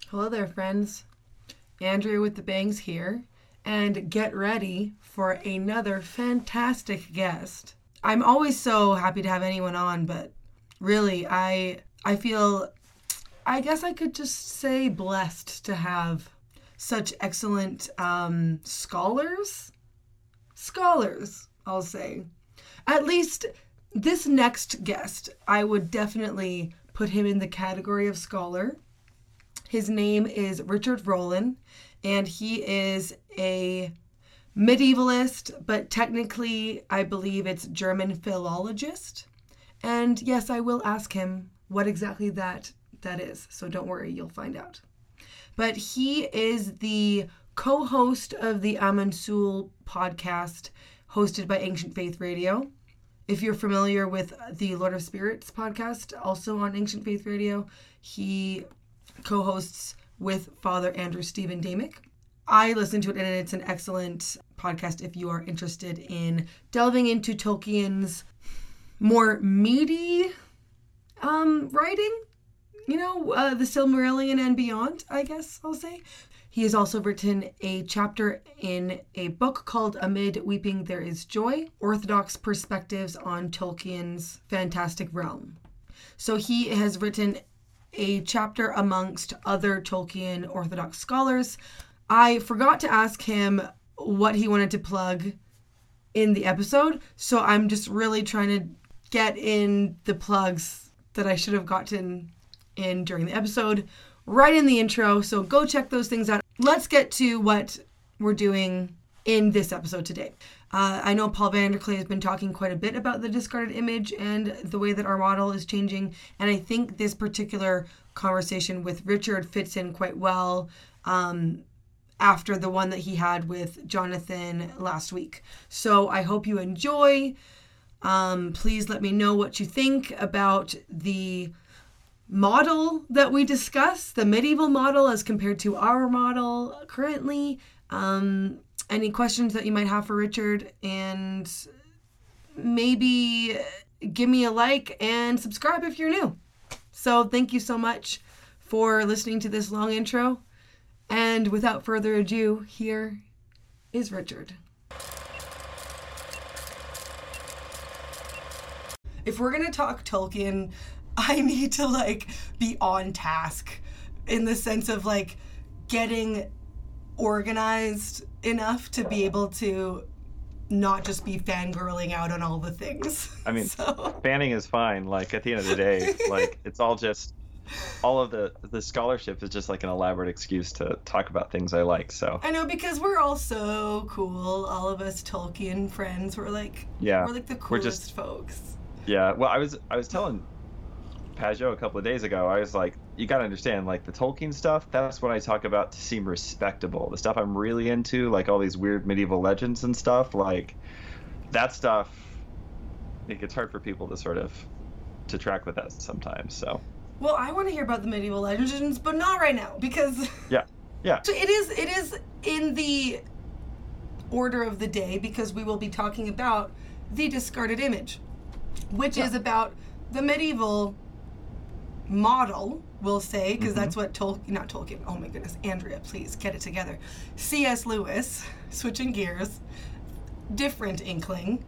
Hello there, friends. Andrea with the Bangs here, and get ready for another fantastic guest. I'm always so happy to have anyone on, but really, I feel, I guess I could just say blessed to have such excellent scholars. Scholars, I'll say. At least this next guest, I would definitely put him in the category of scholar. His name is Richard Rollin, and he is a medievalist, but technically, I believe it's German philologist. And yes, I will ask him what exactly that is, so don't worry, you'll find out. But he is the co-host of the Amansul podcast, hosted by Ancient Faith Radio. If you're familiar with the Lord of Spirits podcast, also on Ancient Faith Radio, he co-hosts with Father Andrew Stephen Damick. I listen to it, and it's an excellent podcast if you are interested in delving into Tolkien's more meaty writing, the Silmarillion and beyond, I guess I'll say. He has also written a chapter in a book called Amid Weeping There Is Joy, Orthodox Perspectives on Tolkien's Fantastic Realm. So he has written a chapter amongst other Tolkien Orthodox scholars. I forgot to ask him what he wanted to plug in the episode, so I'm just really trying to get in the plugs that I should have gotten in during the episode right in the intro, so go check those things out. Let's get to what we're doing in this episode today. I know Paul Vanderklay has been talking quite a bit about the discarded image and the way that our model is changing, and I think this particular conversation with Richard fits in quite well after the one that he had with Jonathan last week. So I hope you enjoy. Please let me know what you think about the model that we discuss, the medieval model as compared to our model currently. Any questions that you might have for Richard, and maybe give me a like and subscribe if you're new. So thank you so much for listening to this long intro. And without further ado, here is Richard. If we're going to talk Tolkien, I need to be on task in the sense of getting organized enough to be able to not just be fangirling out on all the things. I mean, fanning is fine. At the end of the day, it's all just, all of the scholarship is just an elaborate excuse to talk about things I like. So I know, because we're all so cool, all of us Tolkien friends. We're we're the coolest folks. Yeah. Well, I was telling Pajot a couple of days ago, I was like, you got to understand, the Tolkien stuff, that's what I talk about to seem respectable. The stuff I'm really into, all these weird medieval legends and stuff, that stuff, it gets hard for people to sort of to track with that sometimes. So well, I want to hear about the medieval legends, but not right now, because yeah so it is in the order of the day, because we will be talking about the discarded image, which is about the medieval model, we'll say, because that's what not Tolkien, oh my goodness, Andrea, please get it together. C.S. Lewis, switching gears, different inkling.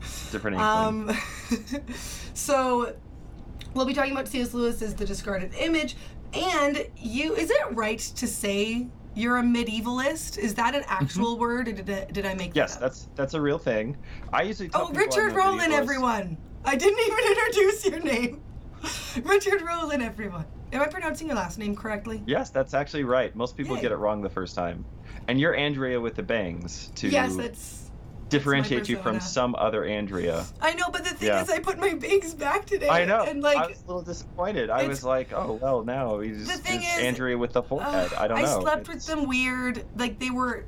So we'll be talking about C.S. Lewis as the discarded image, and is it right to say you're a medievalist? Is that an actual word, or did I make that up? Yes, that's a real thing. I usually tell people Richard Rollin, everyone. I didn't even introduce your name. Richard Rollin, everyone. Am I pronouncing your last name correctly? Yes, that's actually right. Most people get it wrong the first time. And you're Andrea with the Bangs, to differentiate you from some other Andrea. I know, but the thing is, I put my bangs back today. I know. And I was a little disappointed. I was like, oh, well, now he's Andrea with the full head. I don't know. I slept with them weird. They were...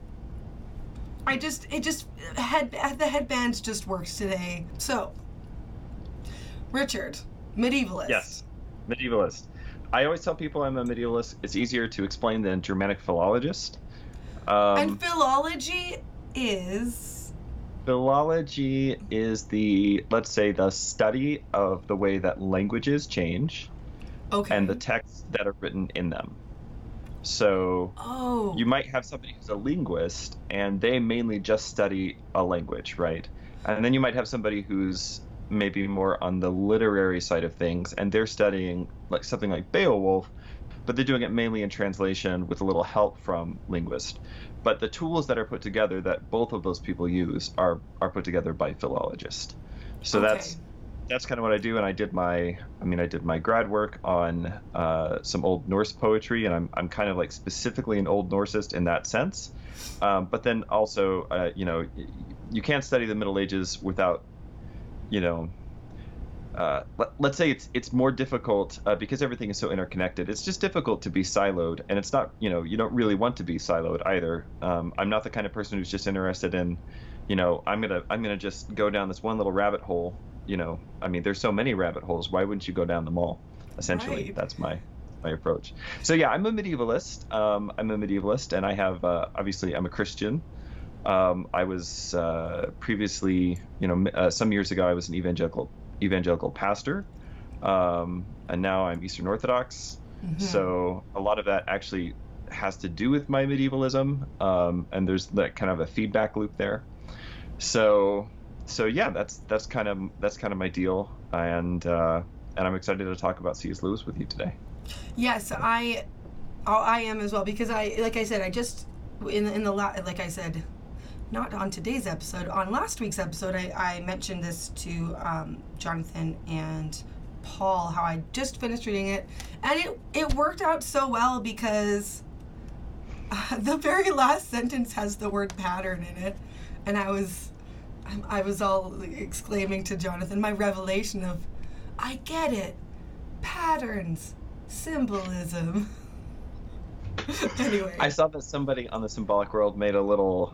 the headbands just worked today. So, Richard, medievalist. Yes, medievalist. I always tell people I'm a medievalist. It's easier to explain than Germanic philologist. And philology is? Philology is let's say, the study of the way that languages change. Okay. And the texts that are written in them. So Oh, you might have somebody who's a linguist and they mainly just study a language, right? And then you might have somebody who's maybe more on the literary side of things and they're studying like something like Beowulf, but they're doing it mainly in translation with a little help from linguists. But the tools that are put together that both of those people use are put together by philologists. So okay. that's kind of what I do. And I did my grad work on some Old Norse poetry, and I'm kind of like specifically an Old Norseist in that sense. But then also, you can't study the Middle Ages without, you know, let's say it's more difficult because everything is so interconnected. It's just difficult to be siloed, and it's not, you don't really want to be siloed either. I'm not the kind of person who's just interested in, I'm gonna just go down this one little rabbit hole. I mean, there's so many rabbit holes. Why wouldn't you go down them all? Essentially, Right. that's my approach. So yeah, I'm a medievalist. And I have obviously I'm a Christian. I was previously, some years ago, I was an evangelical pastor, and now I'm Eastern Orthodox. Hmm. So a lot of that actually has to do with my medievalism, and there's that kind of a feedback loop there. So so yeah, that's kind of my deal, and I'm excited to talk about C.S. Lewis with you today. Yes, I am as well because like I said, I just in the like I said, not on today's episode, on last week's episode, I mentioned this to Jonathan and Paul how I just finished reading it, and it worked out so well because the very last sentence has the word pattern in it, and I was all exclaiming to Jonathan my revelation of, I get it, patterns, symbolism. Anyway, I saw that somebody on the Symbolic World made a little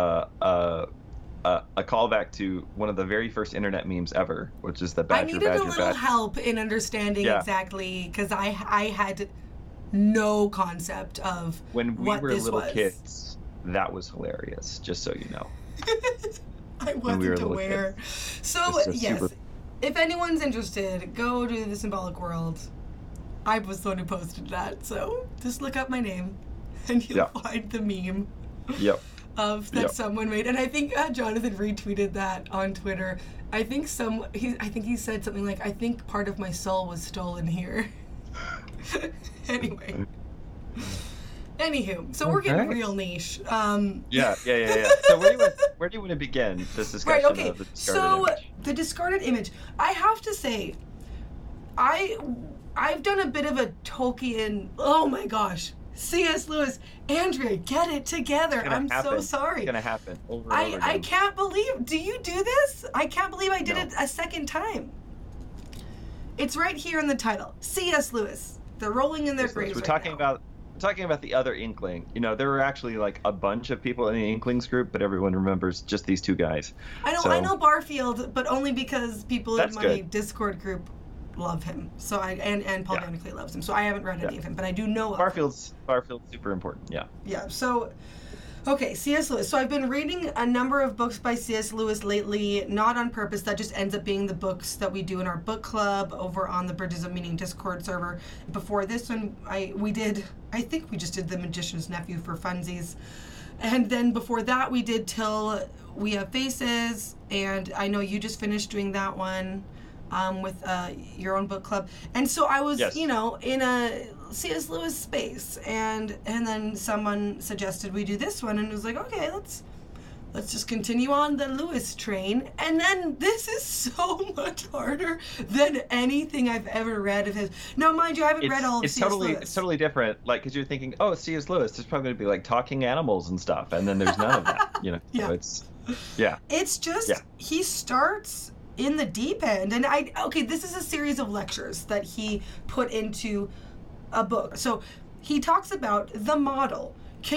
a callback to one of the very first internet memes ever, which is the I badger, needed a badger, little badger. help in understanding Yeah, exactly because I had no concept of when we what were this little was. kids, that was hilarious. Just so you know, I when we were wasn't little aware. kids, So, it's just super. yes, if anyone's interested, go to the Symbolic World. I was the one who posted that, so just look up my name and you'll Yeah, find the meme yep, of that yep. someone made. And I think Jonathan retweeted that on Twitter. I think he said something like, I think part of my soul was stolen here. Anyway. Anywho, so we're getting Okay. real niche. Yeah. So where do you want to begin this Right, discussion okay. of the discarded So image? the discarded image. I have to say, I I've done a bit of a Tolkien. Oh my gosh, C.S. Lewis, Andrea, get it It's together. gonna I'm so happen. It's sorry. gonna happen over and over I again. can't believe. Do you do this? I can't believe I did No. it a second time. It's right here in the title. C.S. Lewis. They're rolling in their Yes, Liz. graves We're right talking now. about we're talking about the other Inkling. There were actually like a bunch of people in the Inklings group, but everyone remembers just these two guys. I So know Barfield, but only because people in that's my good. Discord group love him. So and Paul Yeah, Van Clay loves him. So I haven't read yeah. any of him, but I do know of him. Barfield's super important. Yeah. Yeah. So okay, C.S. Lewis. So I've been reading a number of books by C.S. Lewis lately, not on purpose. That just ends up being the books that we do in our book club over on the Bridges of Meaning Discord server. Before this one, I think we just did The Magician's Nephew for funsies. And then before that, we did Till We Have Faces, and I know you just finished doing that one with your own book club. And so I was, Yes. in a C.S. Lewis space, and then someone suggested we do this one, and it was like, okay, let's just continue on the Lewis train. And then this is so much harder than anything I've ever read of his. Now, mind you, I haven't read It's all of it's C.S. totally Lewis. it's totally different. Like, because you're thinking, oh, it's C.S. Lewis. There's probably going to be like talking animals and stuff, and then there's none of that. Yeah. So it's yeah, It's just yeah. he starts in the deep end, and this is a series of lectures that he put into a book. So he talks about the model.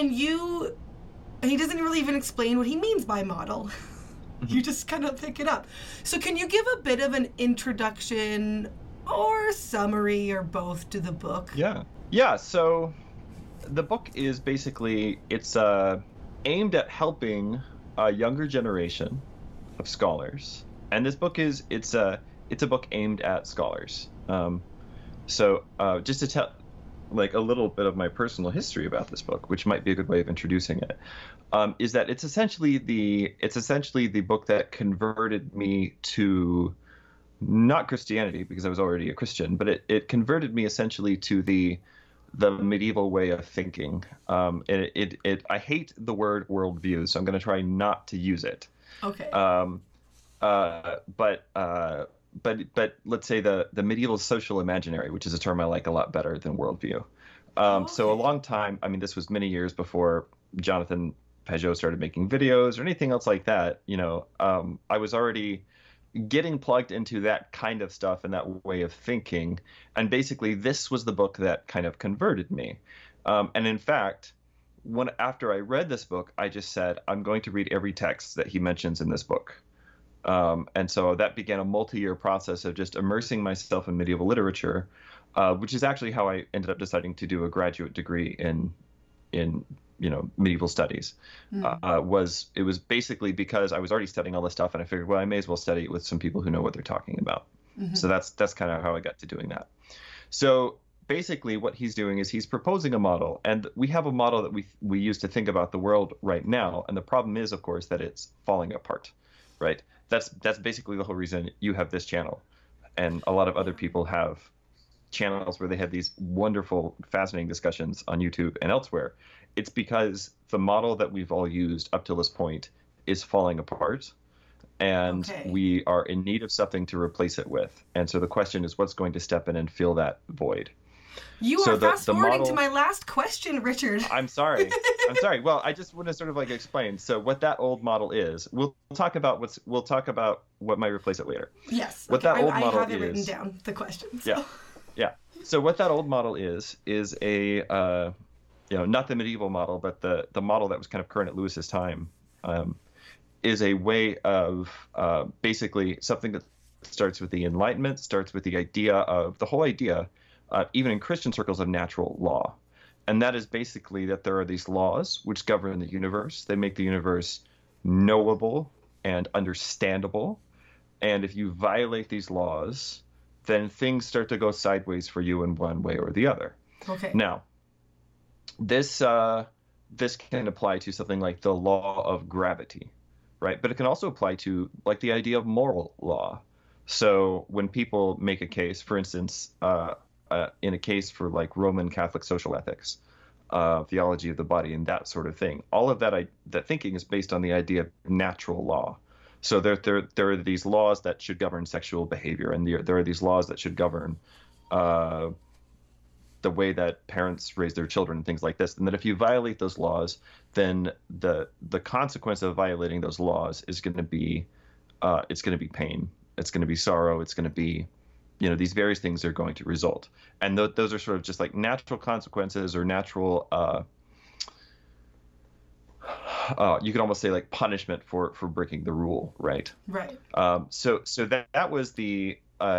And he doesn't really even explain what he means by model. You just kind of pick it up. So can you give a bit of an introduction or summary or both to the book? Yeah. So the book is basically it's aimed at helping a younger generation of scholars, and this book it's a book aimed at scholars. So just to tell, like a little bit of my personal history about this book, which might be a good way of introducing it, is that it's essentially the book that converted me to not Christianity, because I was already a Christian, but it converted me essentially to the medieval way of thinking. I hate the word worldview, so I'm going to try not to use it. Okay. But let's say the medieval social imaginary, which is a term I like a lot better than worldview. So a long time, I mean, this was many years before Jonathan Pageau started making videos or anything else like that. I was already getting plugged into that kind of stuff and that way of thinking. And basically, this was the book that kind of converted me. And in fact, after I read this book, I just said, I'm going to read every text that he mentions in this book. And so that began a multi-year process of just immersing myself in medieval literature, which is actually how I ended up deciding to do a graduate degree in medieval studies. It was basically because I was already studying all this stuff, and I figured, well, I may as well study it with some people who know what they're talking about. Mm-hmm. So that's kind of how I got to doing that. So basically what he's doing is he's proposing a model, and we have a model that we use to think about the world right now. And the problem is, of course, that it's falling apart, right? That's basically the whole reason you have this channel, and a lot of other people have channels where they have these wonderful, fascinating discussions on YouTube and elsewhere. It's because the model that we've all used up to this point is falling apart, and we are in need of something to replace it with. And so the question is, what's going to step in and fill that void? You are fast-forwarding to my last question, Richard. I'm sorry. Well, I just want to sort of like explain. So what that old model is, we'll talk about what might replace it later. Yes. What that old model is. I have it written down, the questions. So. Yeah. So what that old model is a not the medieval model, but the model that was kind of current at Lewis's time, is a way of basically something that starts with the Enlightenment, starts with the whole idea, even in Christian circles, of natural law. And that is basically that there are these laws which govern the universe. They make the universe knowable and understandable. And if you violate these laws, then things start to go sideways for you in one way or the other. Okay. Now, this can apply to something like the law of gravity, right? But it can also apply to like the idea of moral law. So when people make a case, for instance, in a case for like Roman Catholic social ethics, theology of the body, and that sort of thing, all of that thinking is based on the idea of natural law. So there are these laws that should govern sexual behavior, and there are these laws that should govern the way that parents raise their children and things like this. And that if you violate those laws, then the consequence of violating those laws is going to be pain. It's going to be sorrow. It's going to be, these various things are going to result. And those are sort of just like natural consequences or natural. You could almost say like punishment for breaking the rule, right? Right. So that was the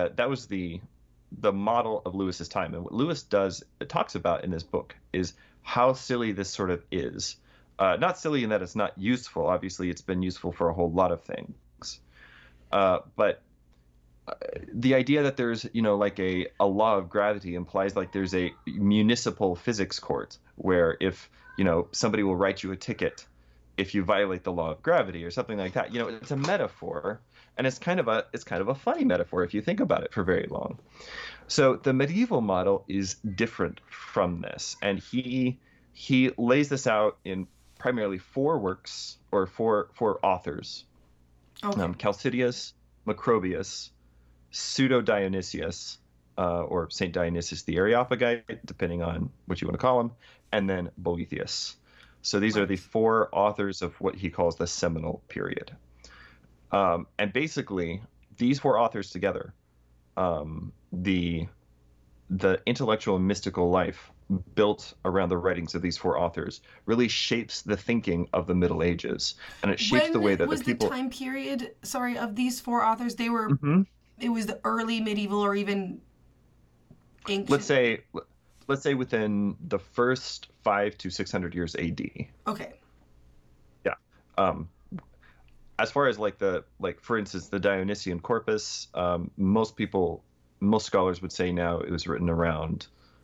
model of Lewis's time, and what Lewis talks about in this book is how silly this sort of is. Not silly in that it's not useful. Obviously, it's been useful for a whole lot of things, but the idea that there's like a law of gravity implies like there's a municipal physics court where if somebody will write you a ticket if you violate the law of gravity or something like that. It's a metaphor, and it's kind of a funny metaphor if you think about it for very long. So the medieval model is different from this, and he lays this out in primarily 4 works or four authors. Okay. Chalcidius, Macrobius, Pseudo-Dionysius, or Saint Dionysius the Areopagite, depending on what you want to call him, and then Boethius. So these are the 4 authors of what he calls the seminal period. And basically, these 4 authors together, the intellectual and mystical life built around the writings of these 4 authors really shapes the thinking of the Middle Ages. And it shapes the way that the people... was the time period, of these 4 authors? They were... Mm-hmm. It was the early medieval or even ancient... Let's say within the first 500 to 600 years AD. Okay. Yeah. As far as for instance, the Dionysian corpus, most scholars would say now it was written around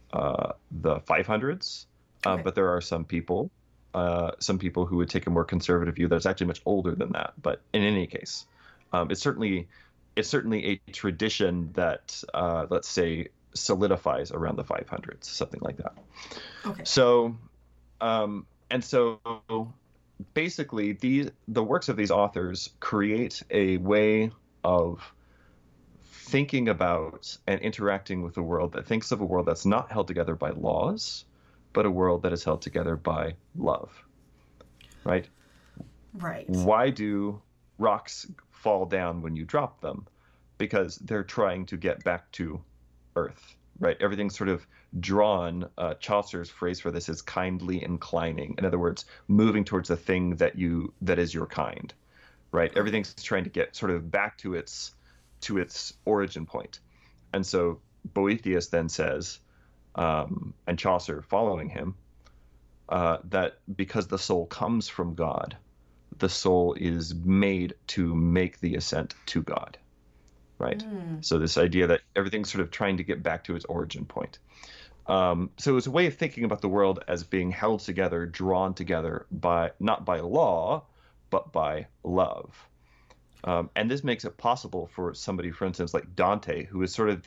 the 500s, Okay. but there are some people who would take a more conservative view that's actually much older than that. But in any case, it's certainly a tradition that let's say solidifies around the 500s, something like that. Okay. So and so basically the works of these authors create a way of thinking about and interacting with a world that thinks of a world that's not held together by laws, but a world that is held together by love. Right? Right. Why do rocks fall down when you drop them? Because they're trying to get back to earth, right? Everything's sort of drawn. Chaucer's phrase for this is kindly inclining. In other words, moving towards the thing that is your kind, right? Everything's trying to get sort of back to its origin point. And so Boethius then says, and Chaucer following him, that because the soul comes from God, the soul is made to make the ascent to God, right? So this idea that everything's sort of trying to get back to its origin point. So it's a way of thinking about the world as being held together, drawn together by not by law, but by love. And this makes it possible for somebody, for instance, like Dante, who is sort of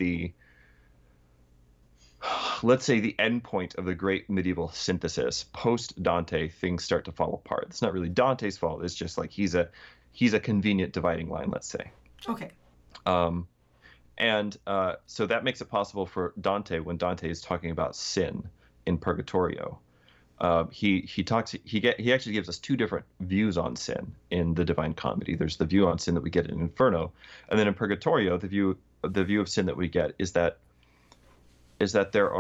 let's say the end point of the great medieval synthesis. Post Dante, things start to fall apart. It's not really Dante's fault. It's just like he's a convenient dividing line, let's say. Okay. And so that makes it possible for Dante, when Dante is talking about sin in Purgatorio, he actually gives us two different views on sin in the Divine Comedy. There's the view on sin that we get in Inferno, and then in Purgatorio, the view of sin that we get is that there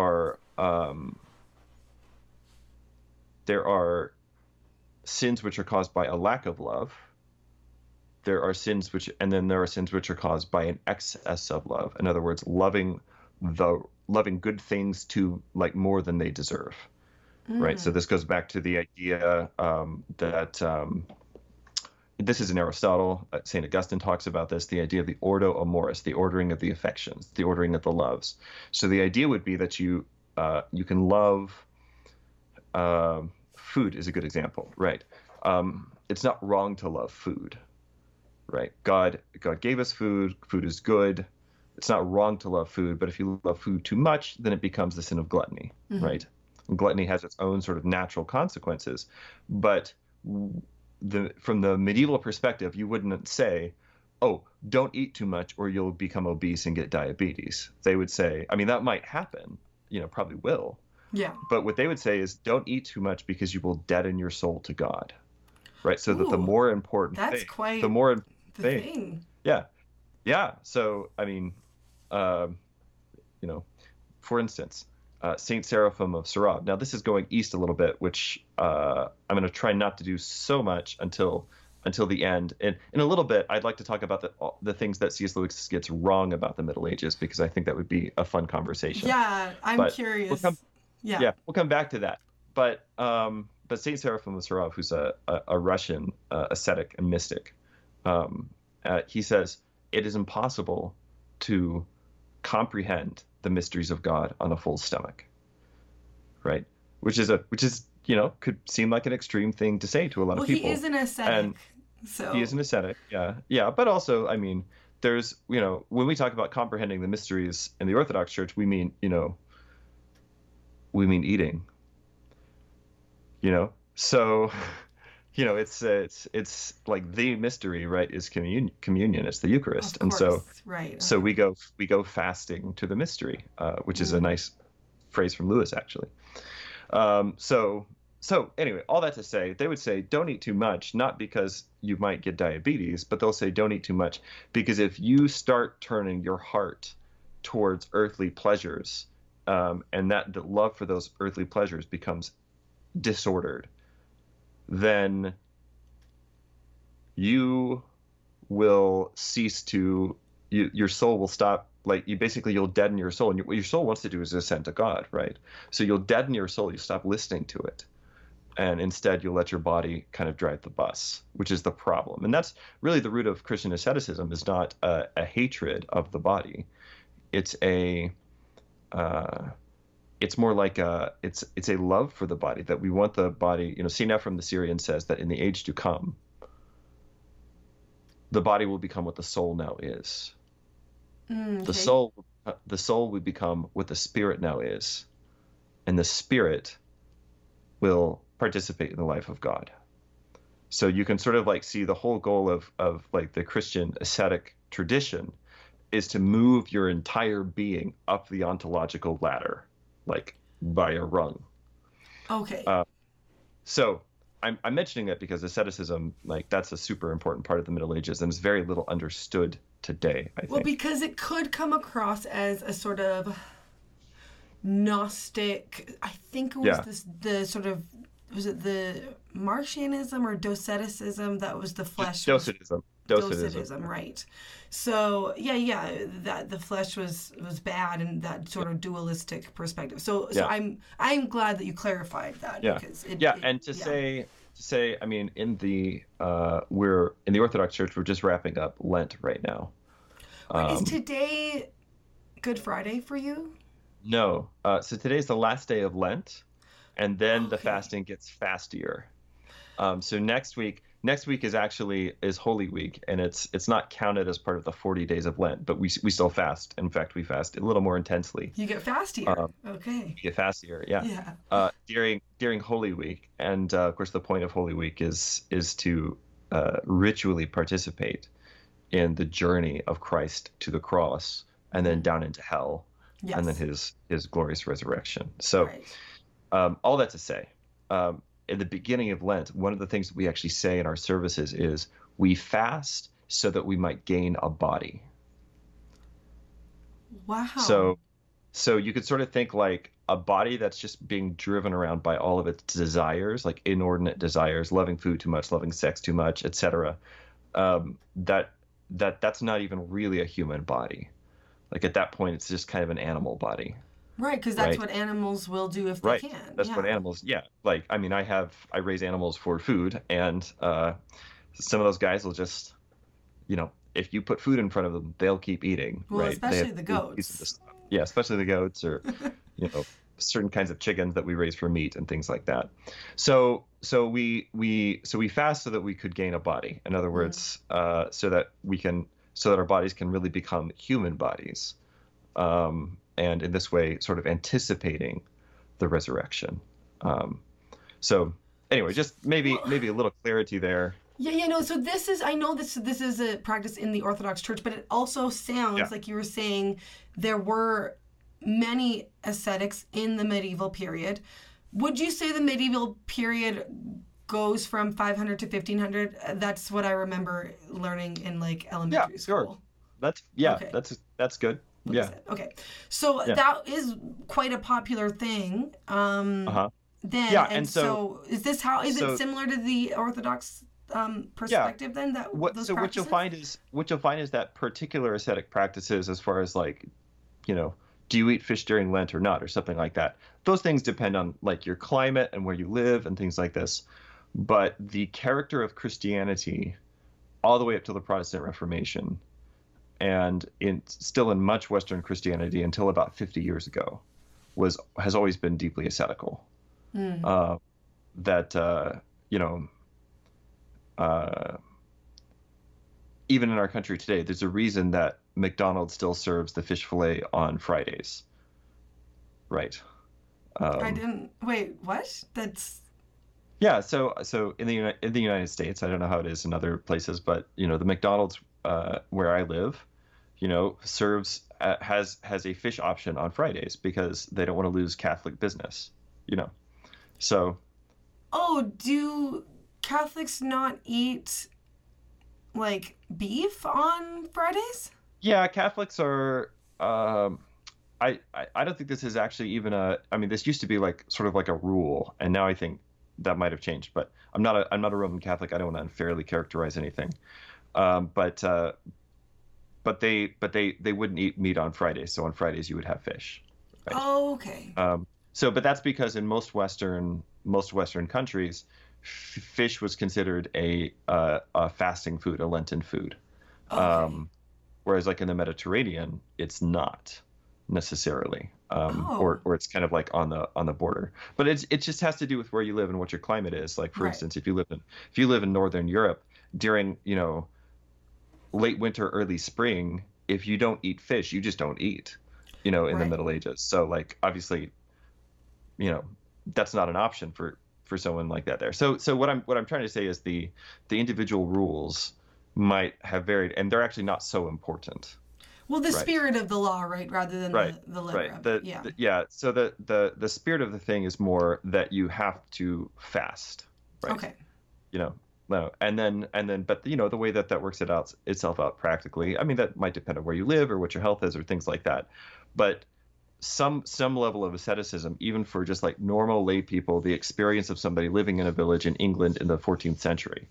are sins which are caused by a lack of love. There are sins which are caused by an excess of love. In other words, loving good things to like more than they deserve. Right. So this goes back to the idea that this is in Aristotle. St. Augustine talks about this, the idea of the ordo amoris, the ordering of the affections, the ordering of the loves. So the idea would be that you can love. Food is a good example, right? It's not wrong to love food, right? God gave us food. Food is good. It's not wrong to love food, but if you love food too much, then it becomes the sin of gluttony, right? And gluttony has its own sort of natural consequences, but from the medieval perspective, you wouldn't say, oh, don't eat too much or you'll become obese and get diabetes. They would say, I mean, that might happen, probably will. Yeah. But what they would say is don't eat too much because you will deaden your soul to God. Right. So that the more important that's thing, quite the more the thing. Yeah. Yeah. So, I mean, for instance, Saint Seraphim of Sarab. Now, this is going east a little bit, which I'm going to try not to do so much until the end. And in a little bit, I'd like to talk about the things that C.S. Lewis gets wrong about the Middle Ages, because I think that would be a fun conversation. Yeah, I'm curious. We'll come back to that. But Saint Seraphim of Sarab, who's a Russian ascetic and mystic, he says it is impossible to comprehend the mysteries of God on a full stomach, right? Which is could seem like an extreme thing to say to a lot of people. Well, he is an ascetic. So he is an ascetic, yeah. But also, I mean, there's when we talk about comprehending the mysteries in the Orthodox Church, we mean eating. So it's like the mystery, right, is communion. It's the Eucharist. Of And so course, right. So we go fasting to the mystery, which is a nice phrase from Lewis, actually. So anyway, all that to say, they would say don't eat too much, not because you might get diabetes, but they'll say don't eat too much because if you start turning your heart towards earthly pleasures, and that the love for those earthly pleasures becomes disordered, then you will cease to, your soul will stop, like you'll deaden your soul. And what your soul wants to do is ascend to God, right? So you'll deaden your soul, you stop listening to it. And instead you'll let your body kind of drive the bus, which is the problem. And that's really the root of Christian asceticism, is not a hatred of the body. It's it's more like it's a love for the body, that we want the body. St. Ephrem the Syrian says that in the age to come, the body will become what the soul now is. Mm, The okay. soul, the soul will become what the spirit now is, and the spirit will participate in the life of God. So you can sort of like see the whole goal of like the Christian ascetic tradition is to move your entire being up the ontological ladder, like by a rung. Okay. Uh, so I'm mentioning that because asceticism, like that's a super important part of the Middle Ages, and it's very little understood today, I Well, think. because it could come across as a sort of Gnostic. I think it was Yeah, this the sort of, was it the Martianism or Doceticism that was the flesh was Docetism, Docetism. Docetism, right? So yeah, that the flesh was bad and that Yeah, sort of dualistic perspective. So yeah, I'm glad that you clarified that yeah, because yeah. it And to yeah. say, I mean, we're in the Orthodox Church, we're just wrapping up Lent right now. Right, is Um, today Good Friday for you? no, so today's the last day of Lent, and then the Okay. fasting gets fastier. So next week is Holy Week, and it's not counted as part of the 40 days of Lent, but we still fast. In fact, we fast a little more intensely. You get fastier. Um, Okay. we get fastier, yeah. Yeah. During Holy Week, and of course, the point of Holy Week is to ritually participate in the journey of Christ to the cross, and then Hmm. down into hell, and then Yes. his glorious resurrection. So Right. all that to say, in the beginning of Lent, one of the things that we actually say in our services is we fast so that we might gain a body. Wow. So, so you could sort of think like a body that's just being driven around by all of its desires, like inordinate desires, loving food too much, loving sex too much, etc. That that's not even really a human body. Like at that point, it's just kind of an animal body, Right, because that's right? what animals will do if they Right. can. That's what Yeah. animals, yeah. Like, I mean, I raise animals for food, and some of those guys will just, if you put food in front of them, they'll keep eating, Well, right? They have especially the reason to goats. stop. Yeah, especially the goats or, you know, certain kinds of chickens that we raise for meat and things like that. So we fast so that we could gain a body. In other Mm. words, so that our bodies can really become human bodies, and in this way, sort of anticipating the resurrection. Um, so anyway, just maybe Well, maybe a little clarity there. yeah, no. So this is, I know this is a practice in the Orthodox Church, but it also Yeah, sounds like you were saying there were many ascetics in the medieval period. Would you say the medieval period goes from 500 to 1500? That's what I remember learning in like yeah, elementary sure. school. Yeah, Okay. that's good. What is Yeah, it? Okay. So yeah. that is quite a popular thing. Uh-huh. Then, Yeah, and and so so is this how, is it so similar to the Orthodox yeah, perspective then, that what those so practices? what you'll find is that particular ascetic practices, as far as like, you know, do you eat fish during Lent or not, or something like that. Those things depend on like your climate and where you live and things like this. But the character of Christianity all the way up to the Protestant Reformation, and still in much Western Christianity until about 50 years ago, has always been deeply ascetical. Mm. Uh, that you know, uh, even in our country today, there's a reason that McDonald's still serves the fish fillet on Fridays, right? I Um, didn't, wait, what? That's, yeah, so in the United States, I don't know how it is in other places, but the McDonald's where I live, serves has a fish option on Fridays because they don't want to lose Catholic business, you know. So oh, do Catholics not eat like beef on Fridays? yeah, Catholics are. I don't think this is actually even a. I mean, this used to be like sort of like a rule, and now I think that might have changed. But I'm not a Roman Catholic. I don't want to unfairly characterize anything. But they wouldn't eat meat on Fridays. So on Fridays you would have fish, right? Oh, okay. But that's because in most Western countries, fish was considered a fasting food, a Lenten food. Okay. Um, Whereas like in the Mediterranean, it's not. necessarily, Oh, or it's kind of like on the border. But it just has to do with where you live and what your climate is. Like for right, instance, if you live in northern Europe during late winter, early spring, if you don't eat fish, you just don't eat. In the right. Middle Ages. So like obviously, you know, that's not an option for someone like that there. So what I'm trying to say is the individual rules might have varied, and they're actually not so important. Well, the Right. spirit of the law, right, rather than Right. the letter Right. of it. Yeah. Yeah. So the spirit of the thing is more that you have to fast. Right. Okay. You know. No, and then, but the way that works itself out practically. I mean, that might depend on where you live or what your health is or things like that. But some level of asceticism, even for just like normal lay people, the experience of somebody living in a village in England in the 14th century,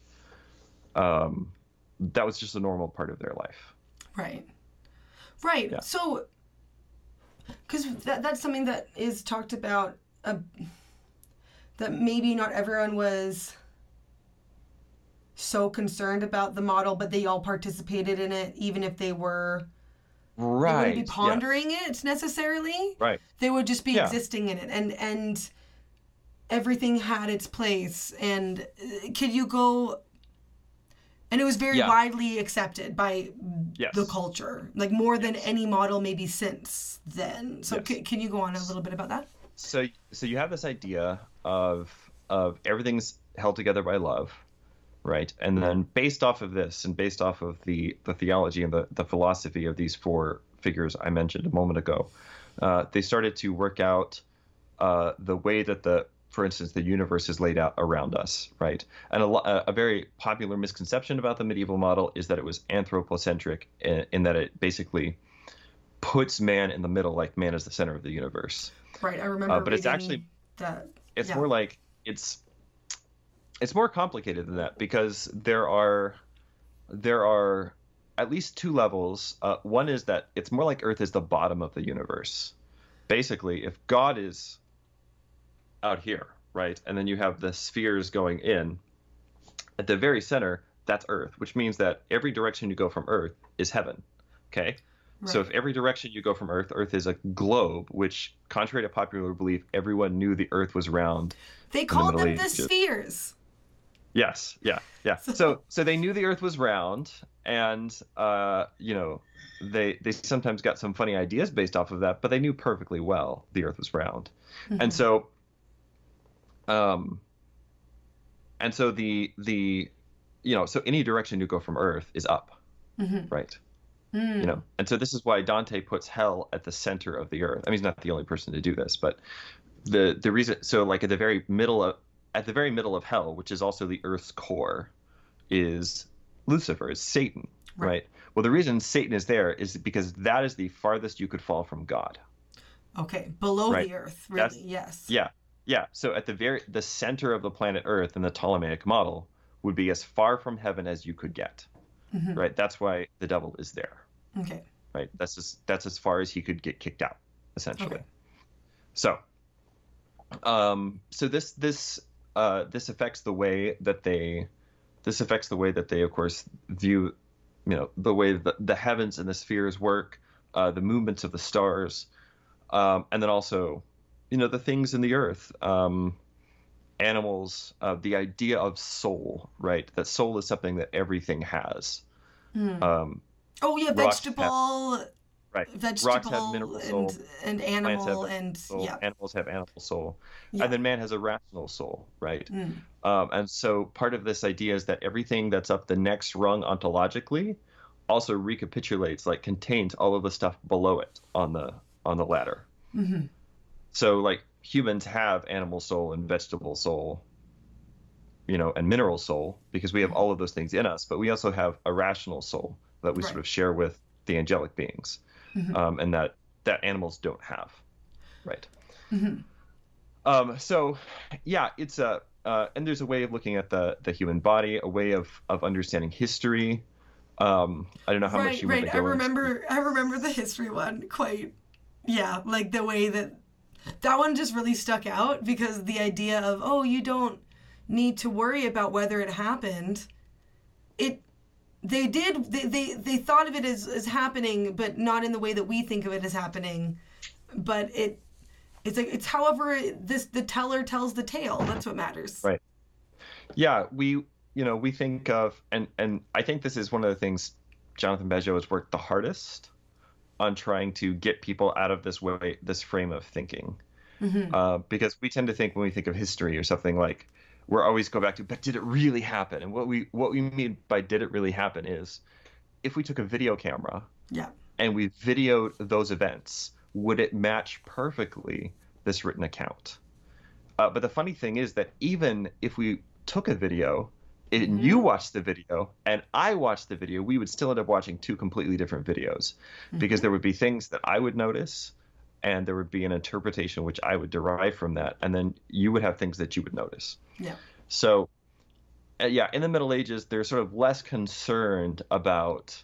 that was just a normal part of their life. Right. Right. Yeah. So, because that's something that is talked about, that maybe not everyone was so concerned about the model, but they all participated in it, even if they wouldn't be Right. Yeah. pondering it necessarily. Right. They would just be Yeah. existing in it, and everything had its place. And could you go? And it was very Yeah. widely accepted by Yes. the culture, like more than any model maybe since then. So Yes. can you go on a little bit about that? So you have this idea of everything's held together by love, right? And then based off of this and based off of the theology and the philosophy of these four figures I mentioned a moment ago, they started to work out the way that for instance, the universe is laid out around us, right? And a very popular misconception about the medieval model is that it was anthropocentric in that it basically puts man in the middle, like man is the center of the universe. Right, I remember But it's reading actually that. it's Yeah. more like it's more complicated than that because there are at least two levels. One is that it's more like Earth is the bottom of the universe. Basically, if God is out here, right, and then you have the spheres going in, at the very center, that's Earth, which means that every direction you go from Earth is heaven. Okay? So Right. if every direction you go from Earth, Earth is a globe, which, contrary to popular belief, everyone knew the Earth was round They in the called Middle them the Ages. spheres. Yes, yeah, yeah. So they knew the Earth was round, and they sometimes got some funny ideas based off of that, but they knew perfectly well the Earth was round, and so so any direction you go from Earth is up, right? And so this is why Dante puts hell at the center of the Earth. I mean, he's not the only person to do this, but the reason, so like at the very middle of hell, which is also the Earth's core, is Lucifer, is Satan, right? Well, the reason Satan is there is because that is the farthest you could fall from God. Okay, below Right. the Earth, really? Yes. Yeah. So at the center of the planet Earth in the Ptolemaic model would be as far from heaven as you could get, right? That's why the devil is there, Okay. right? That's as far as he could get kicked out, essentially. Okay. So, so this affects the way that they, of course, view, the way that the heavens and the spheres work, the movements of the stars, and then also, the things in the earth, animals, the idea of soul, right? That soul is something that everything has. Oh yeah, Rocks vegetable, Right. vegetable, Rocks have mineral soul. and Plants animal, have and soul. yeah. Animals have animal soul. Yeah. And then man has a rational soul, right? Mm. And so part of this idea is that everything that's up the next rung ontologically also recapitulates, like contains all of the stuff below it on the ladder. Mm-hmm. So like humans have animal soul and vegetable soul, and mineral soul, because we have all of those things in us, but we also have a rational soul that we Right. sort of share with the angelic beings, and that animals don't have, right? So yeah, it's and there's a way of looking at the human body, a way of understanding history. I don't know how much you want to go into. I remember the history one quite. Yeah, like the way that one just really stuck out, because the idea of, oh, you don't need to worry about whether it happened. They thought of it as happening, but not in the way that we think of it as happening. but it's however the teller tells the tale. That's what matters. Right. Yeah, we think of, and I think this is one of the things Jonathan Pageau has worked the hardest on, trying to get people out of this frame of thinking. Because we tend to think, when we think of history or something, like, we're always go back to, but did it really happen? And what we mean by did it really happen is, if we took a video camera, Yeah. and we videoed those events, would it match perfectly this written account? But the funny thing is that even if we took a video and you watched the video and I watched the video, we would still end up watching two completely different videos, because there would be things that I would notice, and there would be an interpretation which I would derive from that, and then you would have things that you would notice. Yeah. So, yeah, in the Middle Ages, they're sort of less concerned about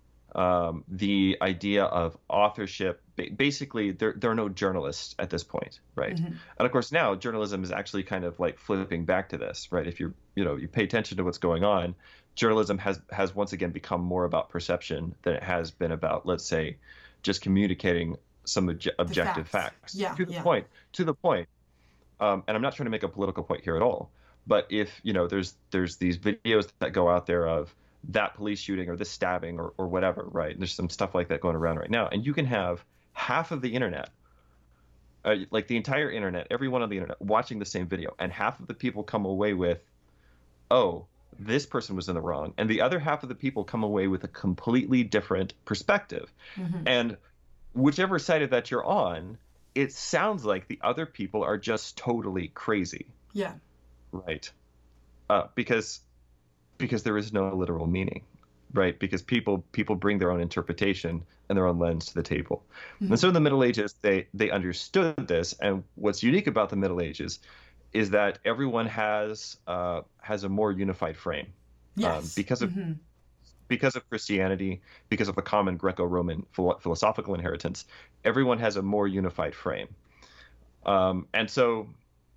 the idea of authorship. Basically, there are no journalists at this point, right? And of course, now journalism is actually kind of like flipping back to this, right? If you pay attention to what's going on, journalism has once again become more about perception than it has been about, let's say, just communicating some objective facts. Yeah, to the point. And I'm not trying to make a political point here at all, but if there's these videos that go out there of that police shooting or this stabbing or whatever, right? And there's some stuff like that going around right now, and you can have half of the internet, like the entire internet, everyone on the internet watching the same video, and half of the people come away with, oh, this person was in the wrong, and the other half of the people come away with a completely different perspective. And whichever side of that you're on, it sounds like the other people are just totally crazy. Yeah. Right. Because there is no literal meaning, right? Because people bring their own interpretation and their own lens to the table. And so in the Middle Ages, they understood this. And what's unique about the Middle Ages is that everyone has a more unified frame. Yes. Because of Christianity, because of the common Greco-Roman philosophical inheritance, everyone has a more unified frame. And so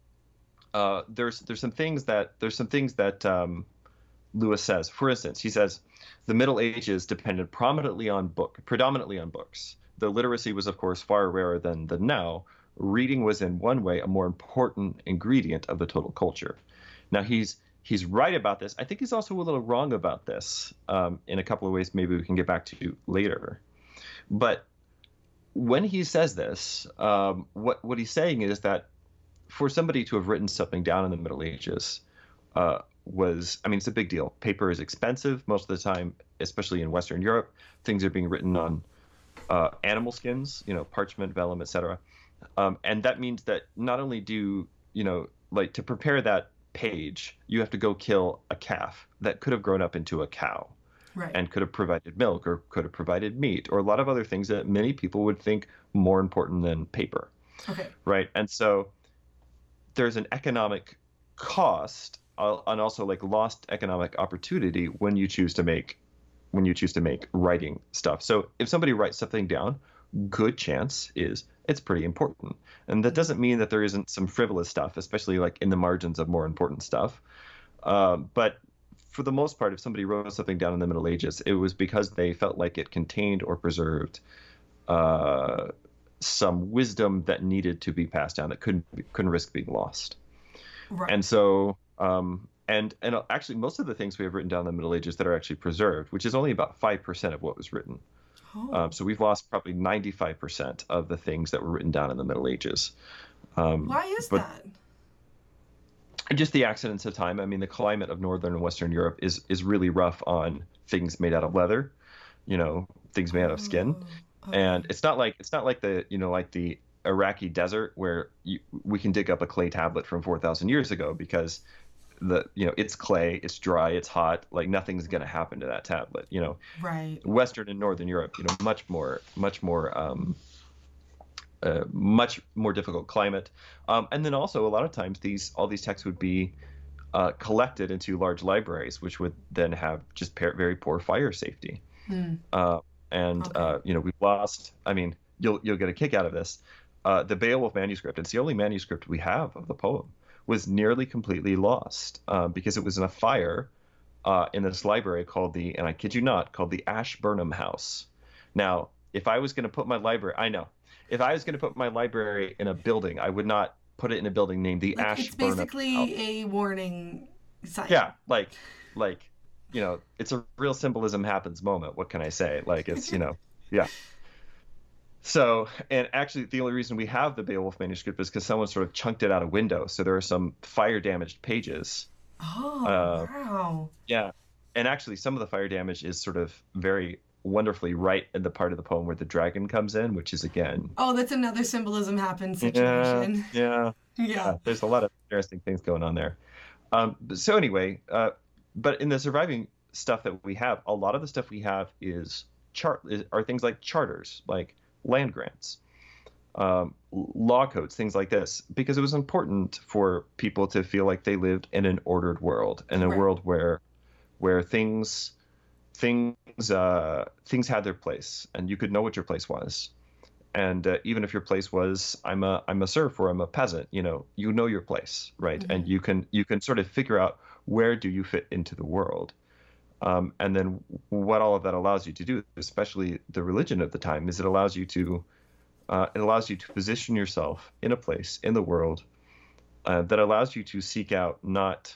there's some things that Lewis says. For instance, he says the Middle Ages depended predominantly on books. Though literacy was, of course, far rarer than now, reading was in one way a more important ingredient of the total culture. Now, he's right about this. I think he's also a little wrong about this in a couple of ways maybe we can get back to later. But when he says this, what he's saying is that for somebody to have written something down in the Middle Ages it's a big deal. Paper is expensive most of the time, especially in Western Europe. Things are being written on animal skins, parchment, vellum, etc. And that means that not only do, to prepare that page, you have to go kill a calf that could have grown up into a cow. Right. And could have provided milk or could have provided meat or a lot of other things that many people would think more important than paper. Okay. Right. And so there's an economic cost and also like lost economic opportunity when you choose to make writing stuff. So if somebody writes something down, good chance is it's pretty important. And that doesn't mean that there isn't some frivolous stuff, especially like in the margins of more important stuff. But for the most part, if somebody wrote something down in the Middle Ages, it was because they felt like it contained or preserved some wisdom that needed to be passed down that couldn't risk being lost. Right. And so, and actually, most of the things we have written down in the Middle Ages that are actually preserved, which is only about 5% of what was written. Oh. So we've lost probably 95% of the things that were written down in the Middle Ages. Why is that? Just the accidents of time. I mean, the climate of Northern and Western Europe is really rough on things made out of leather, things made out of skin. Okay. And it's not like the, like the Iraqi desert where we can dig up a clay tablet from 4,000 years ago because it's clay, it's dry, it's hot, like nothing's going to happen to that tablet, Right. Western and Northern Europe, much more difficult climate. And then also a lot of times all these texts would be collected into large libraries, which would then have just very poor fire safety. We've lost, you'll get a kick out of this. The Beowulf manuscript, it's the only manuscript we have of the poem, was nearly completely lost because it was in a fire in this library called and I kid you not, called the Ashburnham House. Now, if I was going to put my library, I know, if I was going to put my library in a building, I would not put it in a building named the Like it's Ashburnham House. basically a warning sign. Yeah, like, it's a real symbolism happens moment. What can I say? Like, it's, yeah. So, and actually, the only reason we have the Beowulf manuscript is because someone sort of chunked it out a window. So there are some fire damaged pages. Oh, wow. Yeah. And actually, some of the fire damage is sort of very wonderfully right in the part of the poem where the dragon comes in, which is again. Oh, that's another symbolism happens Yeah, situation. yeah, Yeah. yeah. There's a lot of interesting things going on there. So anyway, but in the surviving stuff that we have, a lot of the stuff we have are things like charters, like land grants, law codes, things like this, because it was important for people to feel like they lived in an ordered world, in a Right. world where things had their place, and you could know what your place was. And even if your place was, I'm a serf or I'm a peasant, you know your place, right? Mm-hmm. And you can sort of figure out where do you fit into the world. And then what all of that allows you to do, especially the religion of the time, is it allows you to position yourself in a place in the world that allows you to seek out not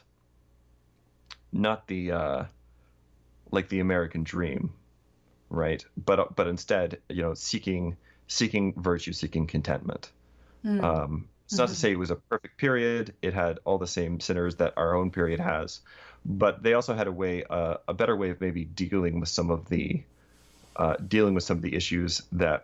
the like the American dream, right? But instead, seeking virtue, seeking contentment. It's not to say it was a perfect period. It had all the same sinners that our own period has, but they also had a better way of maybe dealing with some of the issues that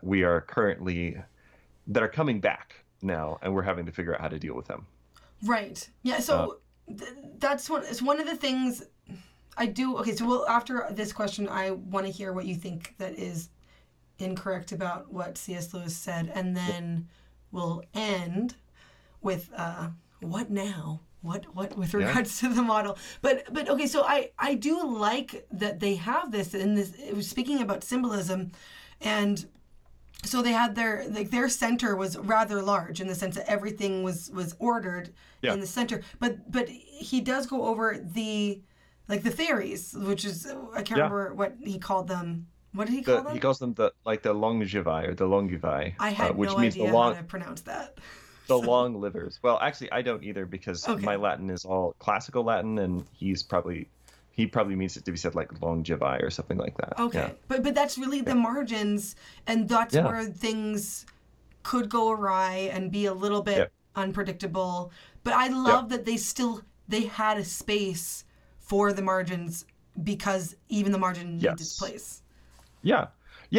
are coming back now, and we're having to figure out how to deal with them. Right. Yeah. So it's one of the things I do. Okay. So after this question, I want to hear what you think that is incorrect about what C.S. Lewis said, and then we'll end with what now? What with regards to the model? But okay, so I do like that they have this in this. It was speaking about symbolism, and so they had their center was rather large in the sense that everything was ordered in the center. But he does go over the fairies, which is I can't remember what he called them. What did he call them? He calls them the Longivae or the Longivae. I had which no means idea how to pronounce that. The long livers. Well, actually, I don't either because my Latin is all classical Latin, and he probably means it to be said like longevi or something like that. Okay, yeah. But that's really the margins, and that's where things could go awry and be a little bit unpredictable. But I love that they had a space for the margins because even the margin needs its place. Yeah.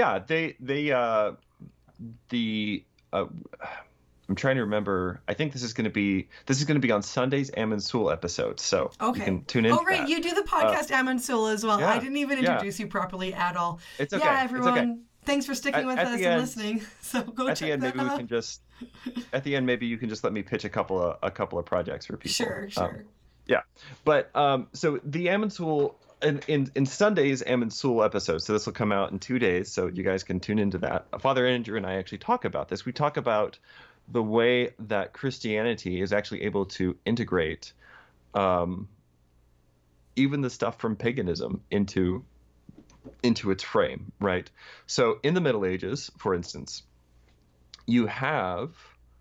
I'm trying to remember. I think this is going to be on Sunday's Ammon Sewell episode, so you can tune in. Oh, right, you do the podcast Ammon Sewell as well. Yeah, I didn't even introduce you properly at all. It's okay. Yeah, everyone. It's okay. Thanks for sticking with us and listening. So go check that out. At the end, maybe you can just let me pitch a couple of projects for people. Sure. Yeah, but so the Ammon Sewell. In Sunday's Ammon Sewell episode, so this will come out in 2 days, so you guys can tune into that. Father Andrew and I actually talk about this. We talk about the way that Christianity is actually able to integrate even the stuff from paganism into its frame, right? So in the Middle Ages, for instance, you have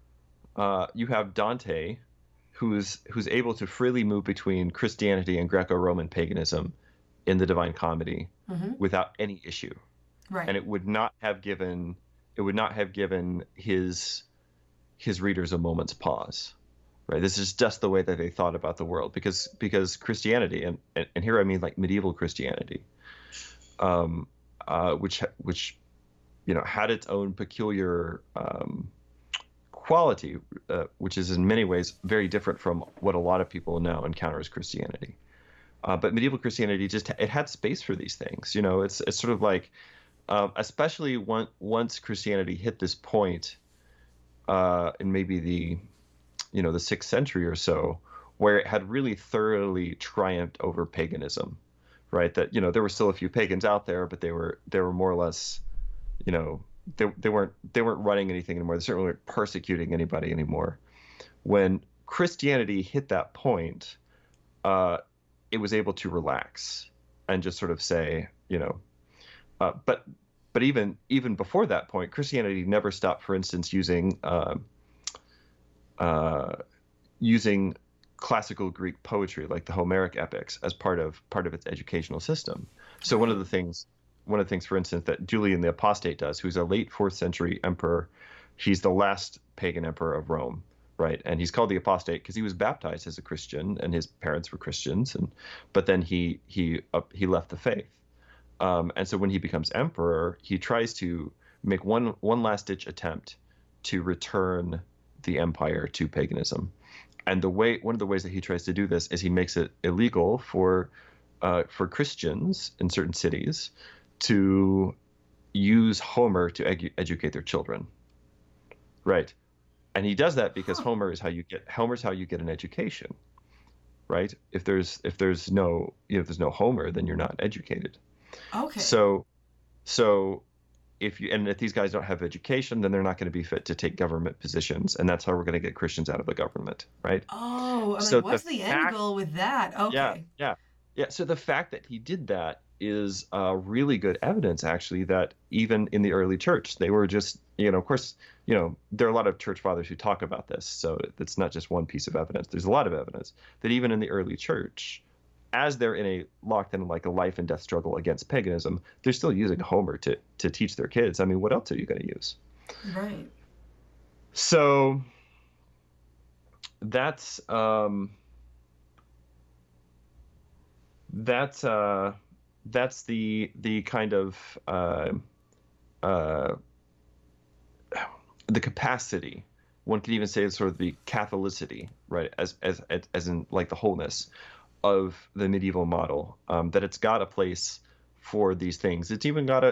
Dante, who's able to freely move between Christianity and Greco-Roman paganism in the Divine Comedy without any issue, right? And it would not have given his readers a moment's pause, right? This is just the way that they thought about the world, because Christianity, and here I mean like medieval Christianity, which had its own peculiar quality, which is in many ways very different from what a lot of people now encounter as Christianity. But medieval Christianity it had space for these things. It's sort of like, especially once Christianity hit this point in maybe the 6th century or so, where it had really thoroughly triumphed over paganism, right? That there were still a few pagans out there, but they were more or less, they weren't running anything anymore. They certainly weren't persecuting anybody anymore. When Christianity hit that point, it was able to relax and just sort of say, but but even before that point, Christianity never stopped, for instance, using classical Greek poetry like the Homeric epics as part of its educational system. So one of the things, for instance, that Julian the Apostate does, who's a late 4th century emperor, he's the last pagan emperor of Rome, right? And he's called the Apostate because he was baptized as a Christian and his parents were Christians, but then he left the faith. And so when he becomes emperor, he tries to make one last ditch attempt to return the empire to paganism. And one of the ways that he tries to do this is he makes it illegal for Christians in certain cities to use Homer to educate their children, right? And he does that because Homer's how you get an education, right? If there's no Homer, then you're not educated. Okay. So if these guys don't have education, then they're not going to be fit to take government positions, and that's how we're going to get Christians out of the government, right? Oh, I'm like, what's the end goal with that? Okay. Yeah. So the fact that he did that is really good evidence, actually, that even in the early church, they were just, of course, there are a lot of church fathers who talk about this, so it's not just one piece of evidence. There's a lot of evidence that even in the early church, as they're locked in like a life and death struggle against paganism, they're still using Homer to teach their kids. I mean, what else are you going to use? Right. So that's the kind of the capacity. One could even say sort of the Catholicity, right? As in like the wholeness of the medieval model, that it's got a place for these things. It's even got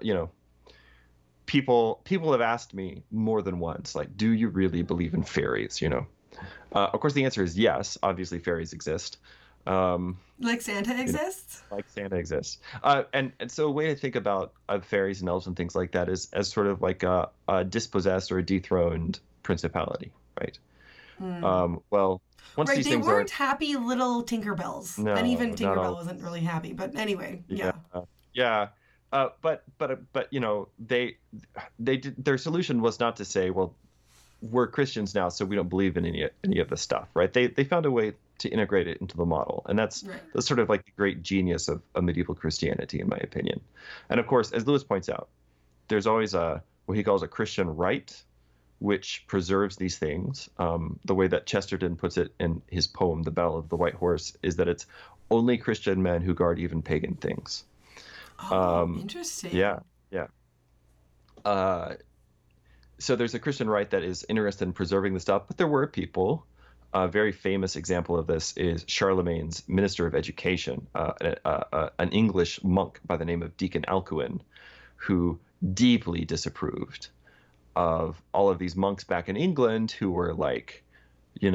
people have asked me more than once, like, do you really believe in fairies? Of course the answer is yes. Obviously fairies exist. Like Santa exists? Like Santa exists. And so a way to think about fairies and elves and things like that is as sort of like a dispossessed or a dethroned principality, right? Well, once right, these they things weren't happy little Tinkerbells, No, and even not Tinkerbell all. wasn't really happy. But anyway, yeah. But they did, their solution was not to say, well, we're Christians now, so we don't believe in any of this stuff, right? They found a way to integrate it into the model, and that's sort of like the great genius of medieval Christianity, in my opinion. And of course, as Lewis points out, there's always what he calls a Christian rite, which preserves these things. The way that Chesterton puts it in his poem, The Battle of the White Horse, is that it's only Christian men who guard even pagan things. Oh, interesting. Yeah. So there's a Christian rite that is interested in preserving the stuff, but there were people. A very famous example of this is Charlemagne's Minister of Education, an English monk by the name of Deacon Alcuin, who deeply disapproved of all of these monks back in England who were like, he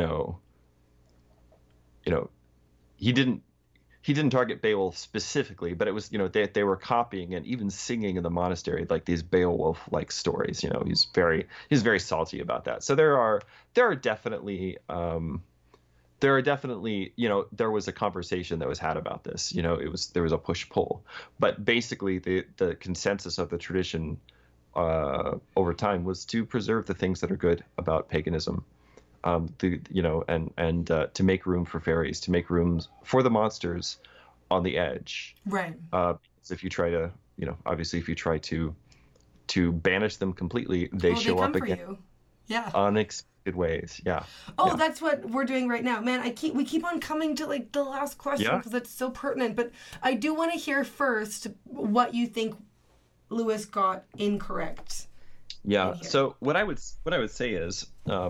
didn't target Beowulf specifically, but it was, they were copying and even singing in the monastery like these Beowulf-like stories. He's very salty about that. So there are definitely there was a conversation that was had about this. There was a push-pull, but basically the consensus of the tradition over time was to preserve the things that are good about paganism. And to make room for fairies, to make rooms for the monsters on the edge. Right. Because if you try to, obviously if you try to banish them completely, they show come up for again. You. Yeah. Unexpected ways. Yeah. Oh, yeah. That's what we're doing right now. Man, we keep on coming to like the last question because it's so pertinent, but I do want to hear first what you think Lewis got incorrect. Yeah. So what I would say is,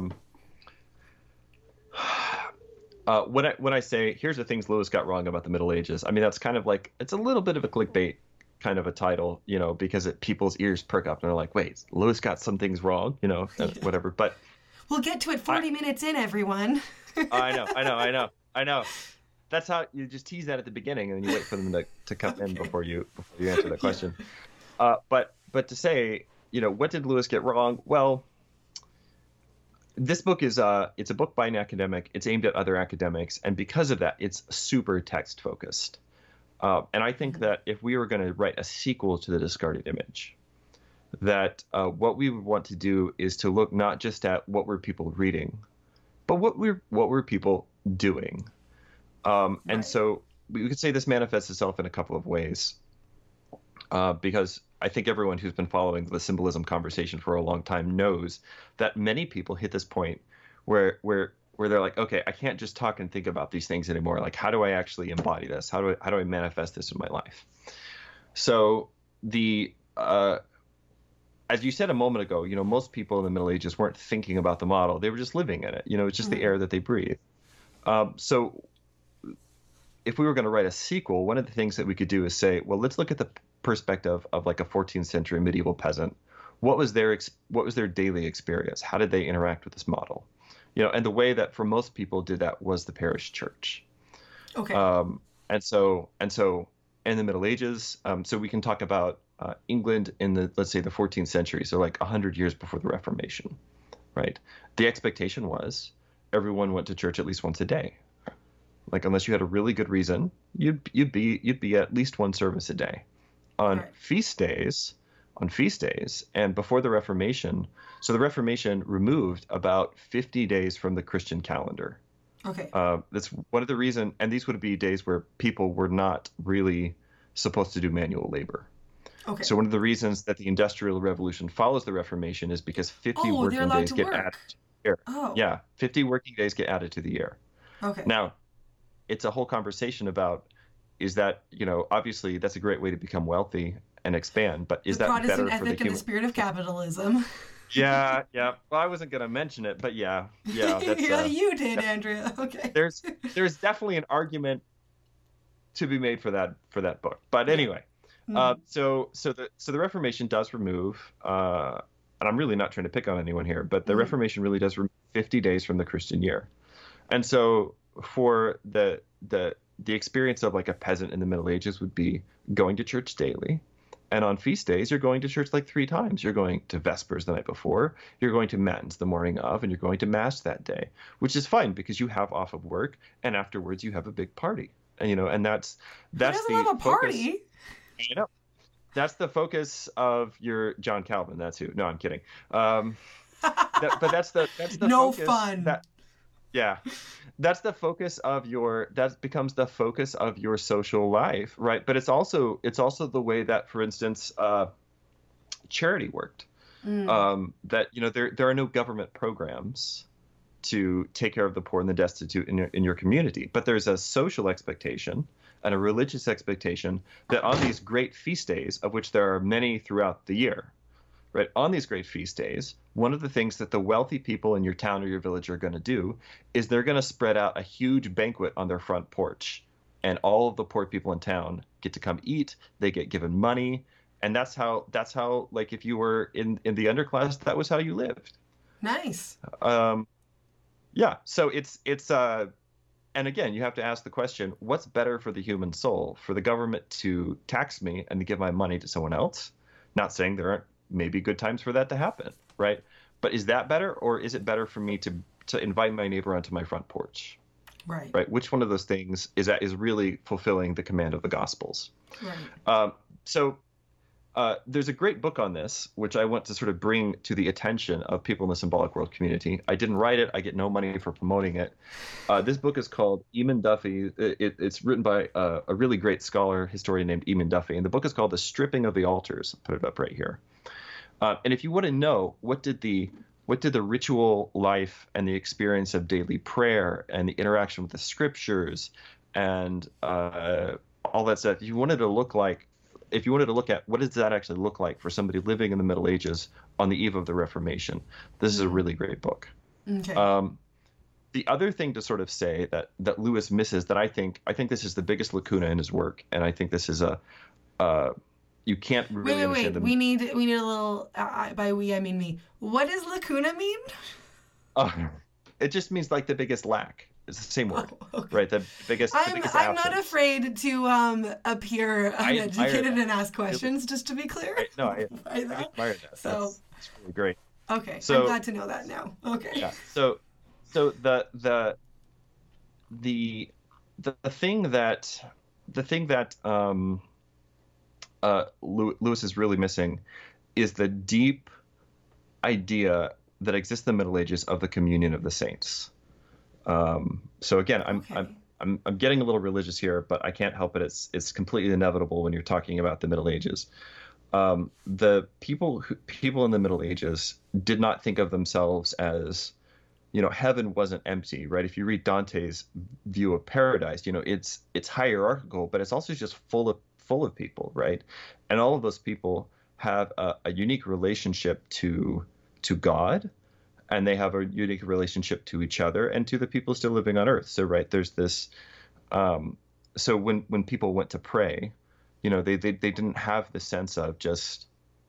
when I say here's the things Lewis got wrong about the Middle Ages, I mean that's kind of like, it's a little bit of a clickbait kind of a title, because people's ears perk up and they're like, wait, Lewis got some things wrong, whatever. But we'll get to it 40 minutes in, everyone. I know. That's how you just tease that at the beginning and then you wait for them to come in before you answer that question. But to say, what did Lewis get wrong? Well, this book is it's a book by an academic. It's aimed at other academics, and because of that, it's super text focused. And I think that if we were going to write a sequel to The Discarded Image, that what we would want to do is to look not just at what were people reading, but what were people doing. And Right. so we could say this manifests itself in a couple of ways, because I think everyone who's been following the symbolism conversation for a long time knows that many people hit this point where they're like, okay, I can't just talk and think about these things anymore. Like, how do I actually embody this? How do I manifest this in my life? So the as you said a moment ago, most people in the Middle Ages weren't thinking about the model; they were just living in it. It's just the air that they breathe. So if we were going to write a sequel, one of the things that we could do is say, well, let's look at the perspective of like a 14th century medieval peasant. What was their daily experience? How did they interact with this model? And the way that for most people did that was the parish church. Okay. And so in the Middle Ages, so we can talk about England in let's say the 14th century, so like 100 years before the Reformation, right? The expectation was everyone went to church at least once a day. Like, unless you had a really good reason, you'd be at least one service a day. On feast days, and before the Reformation, so the Reformation removed about 50 days from the Christian calendar. Okay. That's one of the reasons, and these would be days where people were not really supposed to do manual labor. Okay. So one of the reasons that the Industrial Revolution follows the Reformation is because 50 working days get added to the year. Oh. Yeah, 50 working days get added to the year. Okay. Now, it's a whole conversation about, is that, obviously that's a great way to become wealthy and expand, but is that better for the human? The Protestant ethic and the spirit of capitalism. Yeah. Well, I wasn't going to mention it, but yeah. That's, yeah, you did, Andrea. Okay. There's definitely an argument to be made for that book. But anyway, so the Reformation does remove, and I'm really not trying to pick on anyone here, but the Reformation really does remove 50 days from the Christian year. And so for the experience of like a peasant in the Middle Ages would be going to church daily. And on feast days, you're going to church like 3 times. You're going to Vespers the night before, you're going to Matins the morning of, and you're going to Mass that day, which is fine because you have off of work, and afterwards you have a big party. And that's Who doesn't the have a focus. Party? That's the focus of your John Calvin. That's who. No, I'm kidding. But that's the no focus fun. That's the focus of that becomes the focus of your social life, right? But it's also the way that, for instance, charity worked. That there are no government programs to take care of the poor and the destitute in your community, but there's a social expectation and a religious expectation that on these great feast days, of which there are many throughout the year, right? On these great feast days, one of the things that the wealthy people in your town or your village are going to do is they're going to spread out a huge banquet on their front porch, and all of the poor people in town get to come eat. They get given money, and that's how like if you were in the underclass, that was how you lived. Nice. Yeah. So it's and again, you have to ask the question: what's better for the human soul? For the government to tax me and to give my money to someone else? Not saying there aren't maybe good times for that to happen, right? But is that better, or is it better for me to invite my neighbor onto my front porch? Right. Which one of those things is really fulfilling the command of the Gospels? Right. So there's a great book on this, which I want to sort of bring to the attention of people in the symbolic world community. I didn't write it. I get no money for promoting it. This book is called Eamon Duffy. It's written by a really great scholar, historian named Eamon Duffy. And the book is called The Stripping of the Altars. I'll put it up right here. And if you want to know what did the ritual life and the experience of daily prayer and the interaction with the scriptures and all that stuff, if you wanted to look at what does that actually look like for somebody living in the Middle Ages on the eve of the Reformation, this is a really great book. Okay. The other thing to sort of say that Lewis misses, that I think this is the biggest lacuna in his work, and I think this is you can't really understand wait. We need a little. By we, I mean me. What does lacuna mean? It just means like the biggest lack. It's the same word, okay. Right? The biggest. I'm not afraid to appear uneducated and ask questions. Just to be clear. I admire that. So that's really great. Okay, so, I'm glad to know that now. Okay. Yeah. So the thing that Lewis is really missing is the deep idea that exists in the Middle Ages of the communion of the saints. So again, Okay. I'm getting a little religious here, but I can't help it. It's completely inevitable when you're talking about the Middle Ages. The people in the Middle Ages did not think of themselves as, heaven wasn't empty, right? If you read Dante's view of paradise, it's hierarchical, but it's also just full of people, right? And all of those people have a unique relationship to God, and they have a unique relationship to each other and to the people still living on Earth. So, right, there's this. So when people went to pray, they didn't have the sense of just,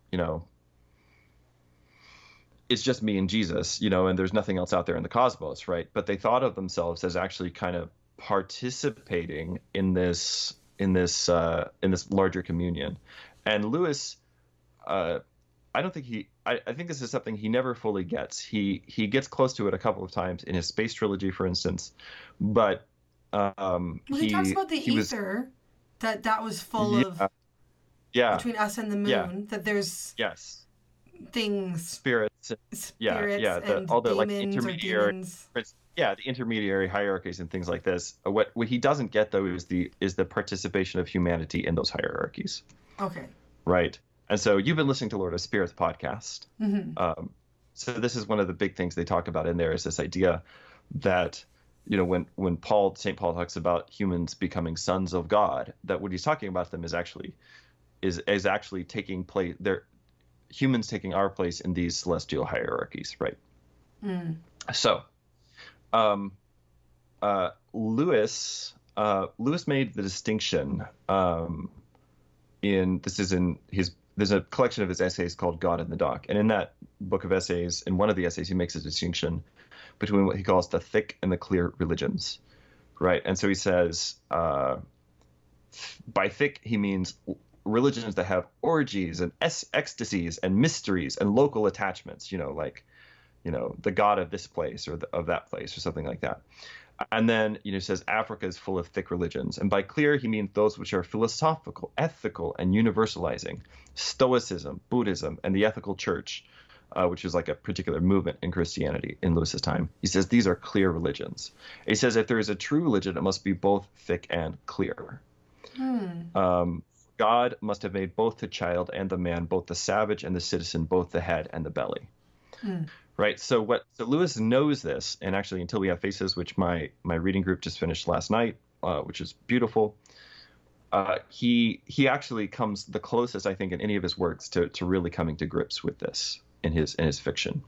it's just me and Jesus, and there's nothing else out there in the cosmos, right? But they thought of themselves as actually kind of participating in this larger communion. And Lewis, I don't think I think this is something he never fully gets. He gets close to it a couple of times in his Space trilogy, for instance, but Well, he talks about the he was ether that was full of yeah yeah between us and the yeah moon. That there's yes things, spirits spirits all and the like demons or intermediary demons. the intermediary hierarchies and things like this. What he doesn't get though is the participation of humanity in those hierarchies, Okay. right? And so you've been listening to Lord of Spirits podcast. Mm-hmm. So this is one of the big things they talk about in there is this idea that, when St. Paul talks about humans becoming sons of God, that what he's talking about them is actually taking place. They're humans taking our place in these celestial hierarchies, right? Mm. So, Lewis made the distinction. There's a collection of his essays called God in the Dock. And in that book of essays, in one of the essays, he makes a distinction between what he calls the thick and the clear religions, right? And so he says, by thick, he means religions that have orgies and ecstasies and mysteries and local attachments, like, the God of this place or of that place or something like that. And then, says Africa is full of thick religions. And by clear, he means those which are philosophical, ethical, and universalizing. Stoicism, Buddhism, and the ethical church, which is like a particular movement in Christianity in Lewis's time. He says these are clear religions. He says if there is a true religion, it must be both thick and clear. God must have made both the child and the man, both the savage and the citizen, both the head and the belly. Right. So Lewis knows this, and actually Until We Have Faces, which my reading group just finished last night, which is beautiful. He actually comes the closest, I think, in any of his works to really coming to grips with this in his fiction.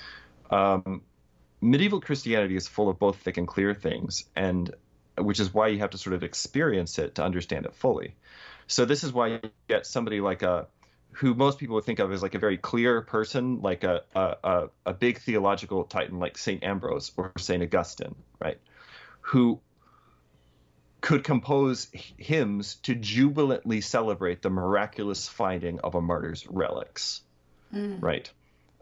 Medieval Christianity is full of both thick and clear things, and which is why you have to sort of experience it to understand it fully. So this is why you get somebody like who most people would think of as like a very clear person, like a big theological titan like St. Ambrose or St. Augustine, right? Who could compose hymns to jubilantly celebrate the miraculous finding of a martyr's relics, right?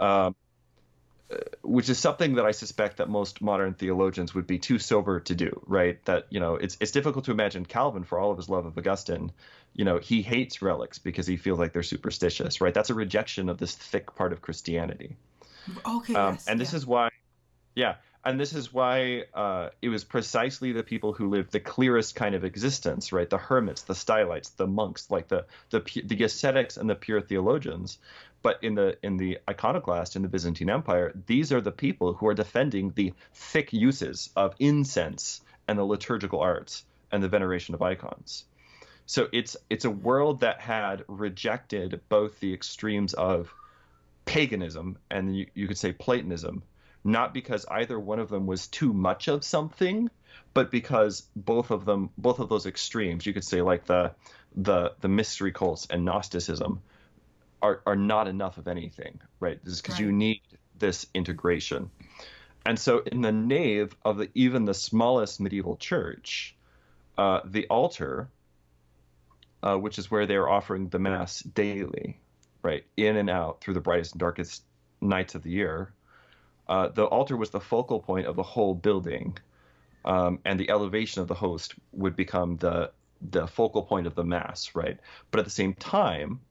Which is something that I suspect that most modern theologians would be too sober to do, right? That, it's difficult to imagine Calvin, for all of his love of Augustine, he hates relics because he feels like they're superstitious, right? That's a rejection of this thick part of Christianity. Okay. Yes, and this is why, and this is why it was precisely the people who lived the clearest kind of existence, right? The hermits, the stylites, the monks, like the ascetics and the pure theologians. But in the iconoclast in the Byzantine Empire, these are the people who are defending the thick uses of incense and the liturgical arts and the veneration of icons. So it's a world that had rejected both the extremes of paganism and you could say Platonism, not because either one of them was too much of something, but because both of those extremes, you could say like the mystery cults and Gnosticism, are not enough of anything, right? This is because you need this integration. And so in the nave of even the smallest medieval church, the altar, which is where they are offering the Mass daily, right, in and out through the brightest and darkest nights of the year, the altar was the focal point of the whole building, and the elevation of the host would become the focal point of the Mass, right? But at the same time,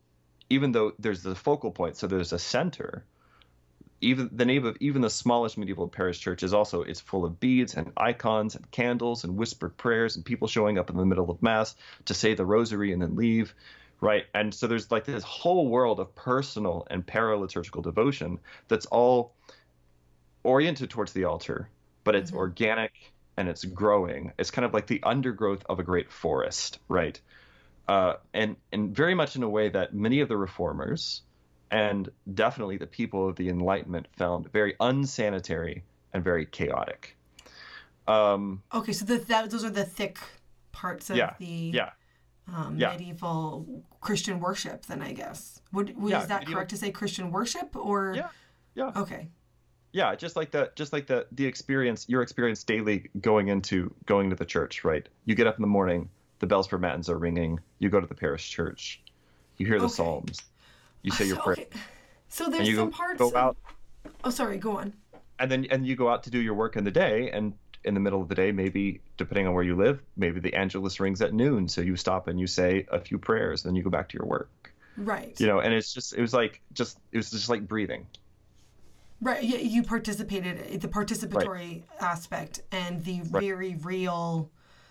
even though there's the focal point, so there's a center. Even the name of even the smallest medieval parish church it's full of beads and icons and candles and whispered prayers and people showing up in the middle of mass to say the rosary and then leave, right? And so there's like this whole world of personal and paraliturgical devotion that's all oriented towards the altar, but it's organic and it's growing. It's kind of like the undergrowth of a great forest, right? And very much in a way that many of the reformers and definitely the people of the Enlightenment found very unsanitary and very chaotic. Okay, so those are the thick parts of the medieval Christian worship, then, I guess. Is that correct to say Christian worship, or? Yeah. Okay. Yeah, just like the experience, your experience daily going to the church, right? You get up in the morning, the bells for matins are ringing, you go to the parish church, you hear the psalms. You say your prayer. Okay. So there's some parts. Go out. Oh, sorry. Go on. And you go out to do your work in the day, and in the middle of the day, maybe depending on where you live, maybe the Angelus rings at noon, so you stop and you say a few prayers, then you go back to your work. Right. And it was just like breathing. Right. Yeah, you participated, the participatory aspect and the very real,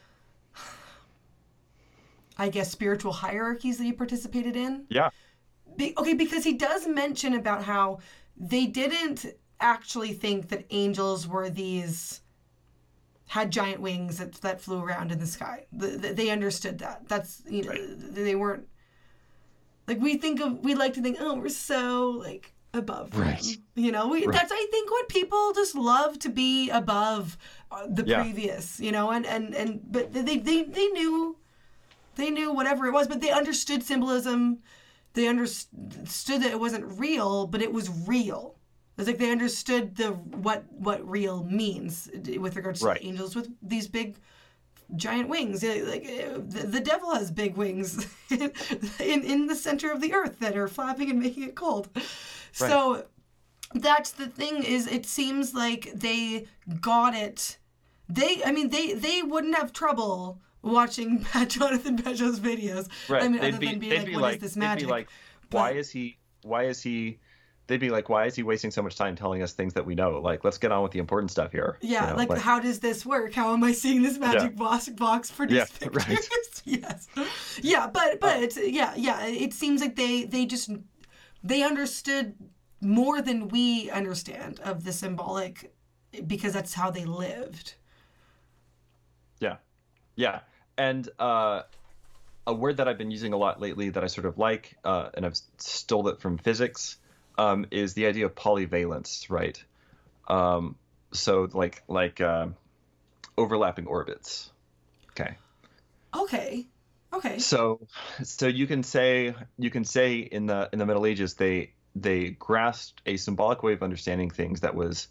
I guess, spiritual hierarchies that you participated in. Yeah. Okay, because he does mention about how they didn't actually think that angels were had giant wings that flew around in the sky. They understood that. That's, they weren't, like, we like to think, oh, we're so, like, above them. Right. That's, I think, what people just love, to be above the previous, but they knew whatever it was, but they understood symbolism. They understood that it wasn't real, but it was real. It was like they understood what real means with regards to angels with these big, giant wings. Like the devil has big wings in the center of the earth that are flapping and making it cold. Right. So that's the thing. Is it seems like they got it. They wouldn't have trouble watching Jonathan Pageau's videos. Right. Other than being like, what is this magic? They'd be like, why is he? They'd be like, why is he wasting so much time telling us things that we know? Like, let's get on with the important stuff here. Yeah, how does this work? How am I seeing this magic box produce pictures? Right. Yes. Yeah, but it seems like they understood more than we understand of the symbolic, because that's how they lived. Yeah. Yeah. And a word that I've been using a lot lately that I sort of like, and I've stole it from physics, is the idea of polyvalence, right? So like overlapping orbits. Okay. So you can say in the Middle Ages they grasped a symbolic way of understanding things that was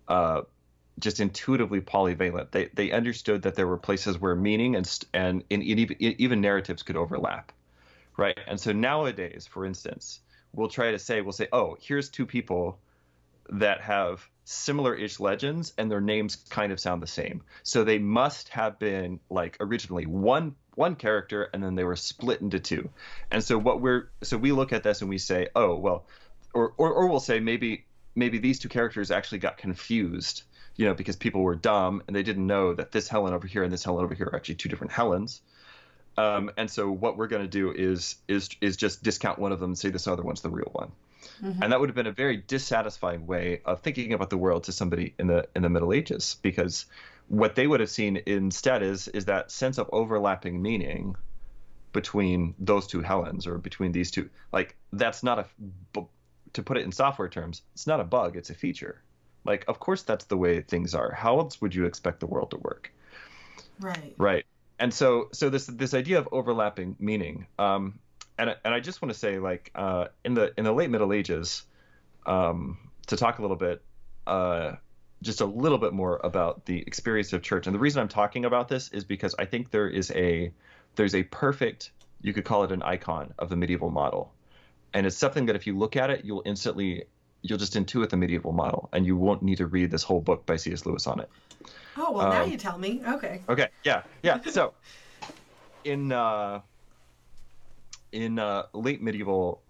just intuitively polyvalent. They understood that there were places where meaning and even narratives could overlap, right? And so nowadays, for instance, we'll say, oh, here's two people that have similar-ish legends, and their names kind of sound the same. So they must have been like originally one character, and then they were split into two. And so we look at this and we say, oh, well, or we'll say maybe these two characters actually got confused, because people were dumb and they didn't know that this Helen over here and this Helen over here are actually two different Helens. And so what we're going to do is just discount one of them and say this other one's the real one. Mm-hmm. And that would have been a very dissatisfying way of thinking about the world to somebody in the Middle Ages, because what they would have seen instead is that sense of overlapping meaning between those two Helens, or between these two. Like, that's not to put it in software terms, it's not a bug, it's a feature. Like, of course that's the way things are. How else would you expect the world to work? Right. And so this idea of overlapping meaning, and I just want to say, like, in the late Middle Ages, to talk a little bit, just a little bit more about the experience of church. And the reason I'm talking about this is because I think there's a perfect, you could call it an icon of the medieval model. And it's something that if you look at it, you'll just intuit the medieval model, and you won't need to read this whole book by C.S. Lewis on it. Oh, well, now you tell me. Okay. Yeah. So in late medieval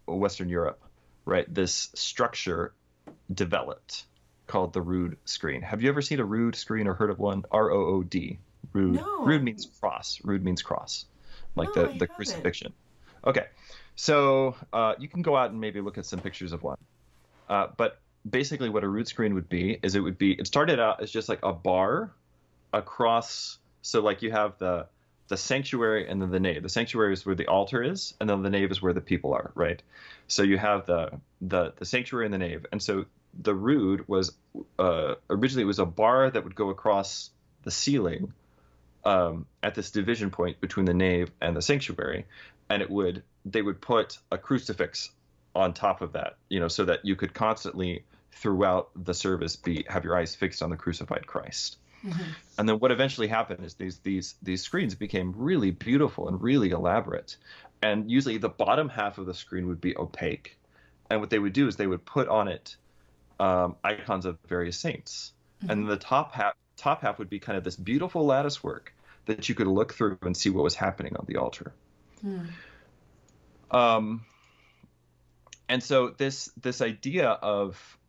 Western Europe, right, this structure developed called the rood screen. Have you ever seen a rood screen or heard of one? ROOD. Rood. Rood No. means cross. Rood means cross, like No, I the haven't. crucifixion. Okay, so you can go out and maybe look at some pictures of one. But basically, what a rood screen would be is it started out as just like a bar across. So like you have the sanctuary and then the nave. The sanctuary is where the altar is, and then the nave is where the people are, right? So you have the sanctuary and the nave, and so the rood was originally it was a bar that would go across the ceiling at this division point between the nave and the sanctuary, and they would put a crucifix on top of that, so that you could constantly throughout the service have your eyes fixed on the crucified Christ. Mm-hmm. And then what eventually happened is these screens became really beautiful and really elaborate, and usually the bottom half of the screen would be opaque, and what they would do is they would put on it icons of various saints, Mm-hmm. and then the top half would be kind of this beautiful lattice work that you could look through and see what was happening on the altar. Mm. And so this idea of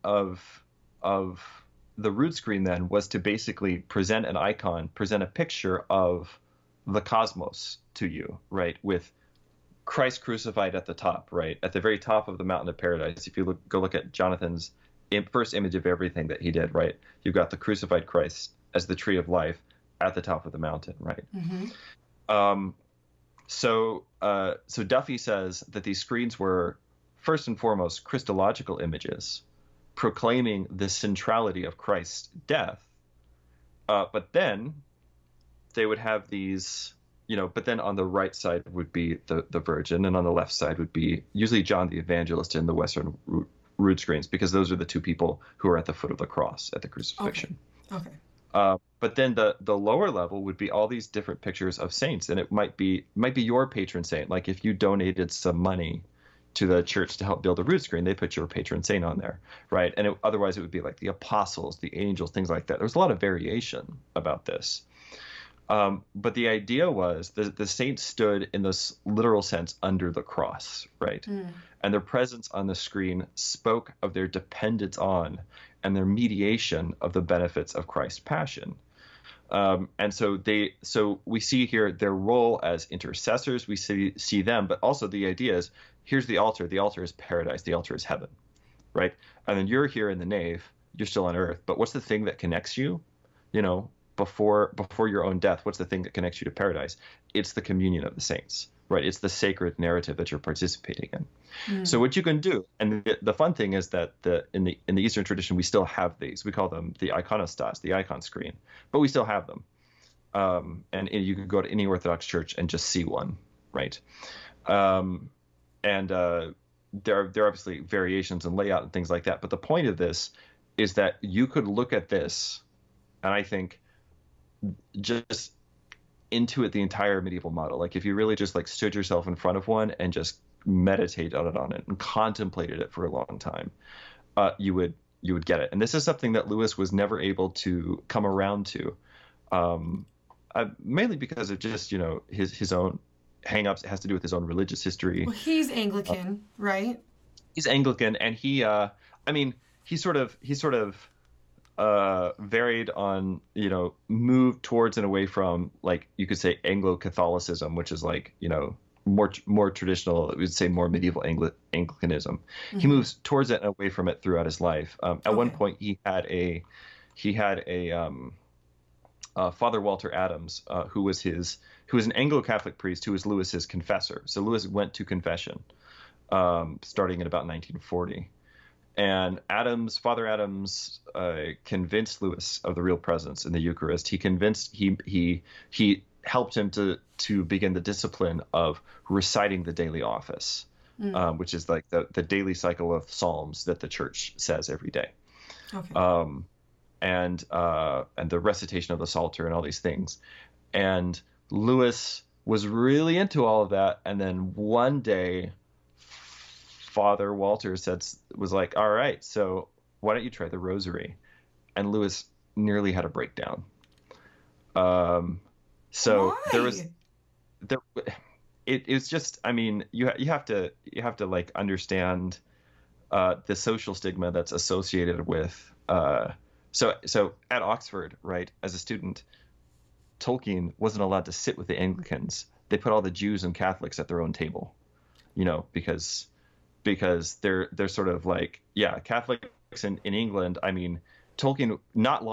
the rood screen then was to basically present an icon, present a picture of the cosmos to you, right? With Christ crucified at the top, right? At the very top of the mountain of paradise. If you go look at Jonathan's first image of everything that he did, right? You've got the crucified Christ as the tree of life at the top of the mountain, right? Mm-hmm. So Duffy says that these screens were first and foremost Christological images proclaiming the centrality of Christ's death. But then they would have these, but then on the right side would be the Virgin, and on the left side would be usually John the Evangelist in the Western rood screens, because those are the two people who are at the foot of the cross at the crucifixion. Okay. But then the lower level would be all these different pictures of saints, and it might be your patron saint. Like if you donated some money to the church to help build a rood screen, they put your patron saint on there, right? And otherwise it would be like the apostles, the angels, things like that. There's a lot of variation about this. But the idea was the saints stood in this literal sense under the cross, right? Mm. And their presence on the screen spoke of their dependence on and their mediation of the benefits of Christ's passion. And so we see here their role as intercessors. We see them, but also the idea is, here's the altar. The altar is paradise. The altar is heaven, right? And then you're here in the nave. You're still on earth. But what's the thing that connects you? Before your own death, what's the thing that connects you to paradise? It's the communion of the saints, right? It's the sacred narrative that you're participating in. Mm. So what you can do, and the fun thing is that in the Eastern tradition, we still have these. We call them the iconostas, the icon screen, but we still have them. And you can go to any Orthodox church and just see one, right? And there are obviously variations in layout and things like that. But the point of this is that you could look at this, and I think just intuit the entire medieval model. Like if you really just like stood yourself in front of one and just meditate on it and contemplated it for a long time, you would get it. And this is something that Lewis was never able to come around to, mainly because of just his own hang-ups. It has to do with his own religious history. Well, he's Anglican, right? He's Anglican, and he sort of varied on, moved towards and away from, like, you could say Anglo-Catholicism, which is like, more traditional, we would say more medieval Anglicanism. Mm-hmm. He moves towards it and away from it throughout his life. At one point he had a Father Walter Adams, who was an Anglo-Catholic priest who was Lewis's confessor. So Lewis went to confession, starting in about 1940. And Father Adams convinced Lewis of the real presence in the Eucharist. He helped him to begin the discipline of reciting the daily office, which is like the daily cycle of psalms that the church says every day. Okay. And the recitation of the Psalter and all these things. And Lewis was really into all of that. And then one day, Father Walter was like, all right, so why don't you try the rosary? And Lewis nearly had a breakdown. So why? it's just, I mean, you have to like understand the social stigma that's associated with so at Oxford, right, as a student, Tolkien wasn't allowed to sit with the Anglicans. They put all the Jews and Catholics at their own table, because they're sort of like, yeah, Catholics in England. I mean, Tolkien,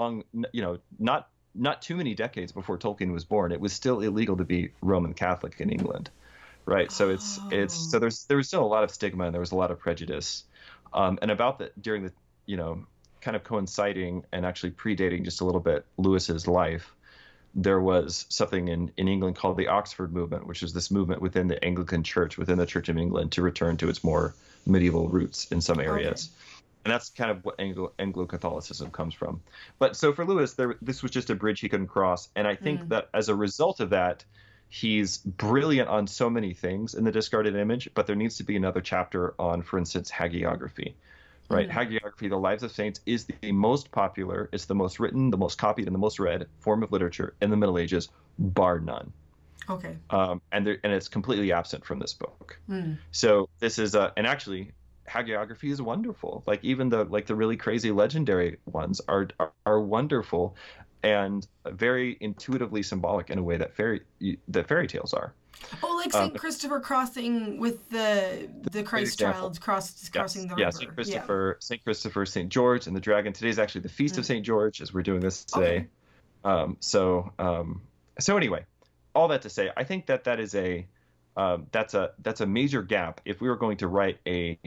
not too many decades before Tolkien was born, it was still illegal to be Roman Catholic in England, right? So so there was still a lot of stigma and there was a lot of prejudice, and about that during the kind of coinciding and actually predating just a little bit Lewis's life. There was something in England called the Oxford Movement, which is this movement within the Anglican Church, within the Church of England, to return to its more medieval roots in some areas. Okay. And that's kind of what Anglo-Catholicism comes from. But so for Lewis, this was just a bridge he couldn't cross. And I think that as a result of that, he's brilliant on so many things in The Discarded Image, but there needs to be another chapter on, for instance, hagiography. Right. Hagiography, the Lives of Saints, is the most popular, it's the most written, the most copied, and the most read form of literature in the Middle Ages, bar none. Okay. And it's completely absent from this book. So this is and actually hagiography is wonderful. Like even the really crazy legendary ones are wonderful and very intuitively symbolic in a way that fairy tales are. Oh, like St. Christopher crossing with the Christ child crossing the river. Yeah, St. Christopher, St. George, and the dragon. Today's actually the Feast of St. George as we're doing this today. Okay. So anyway, all that to say, I think that is that's a major gap if we were going to write a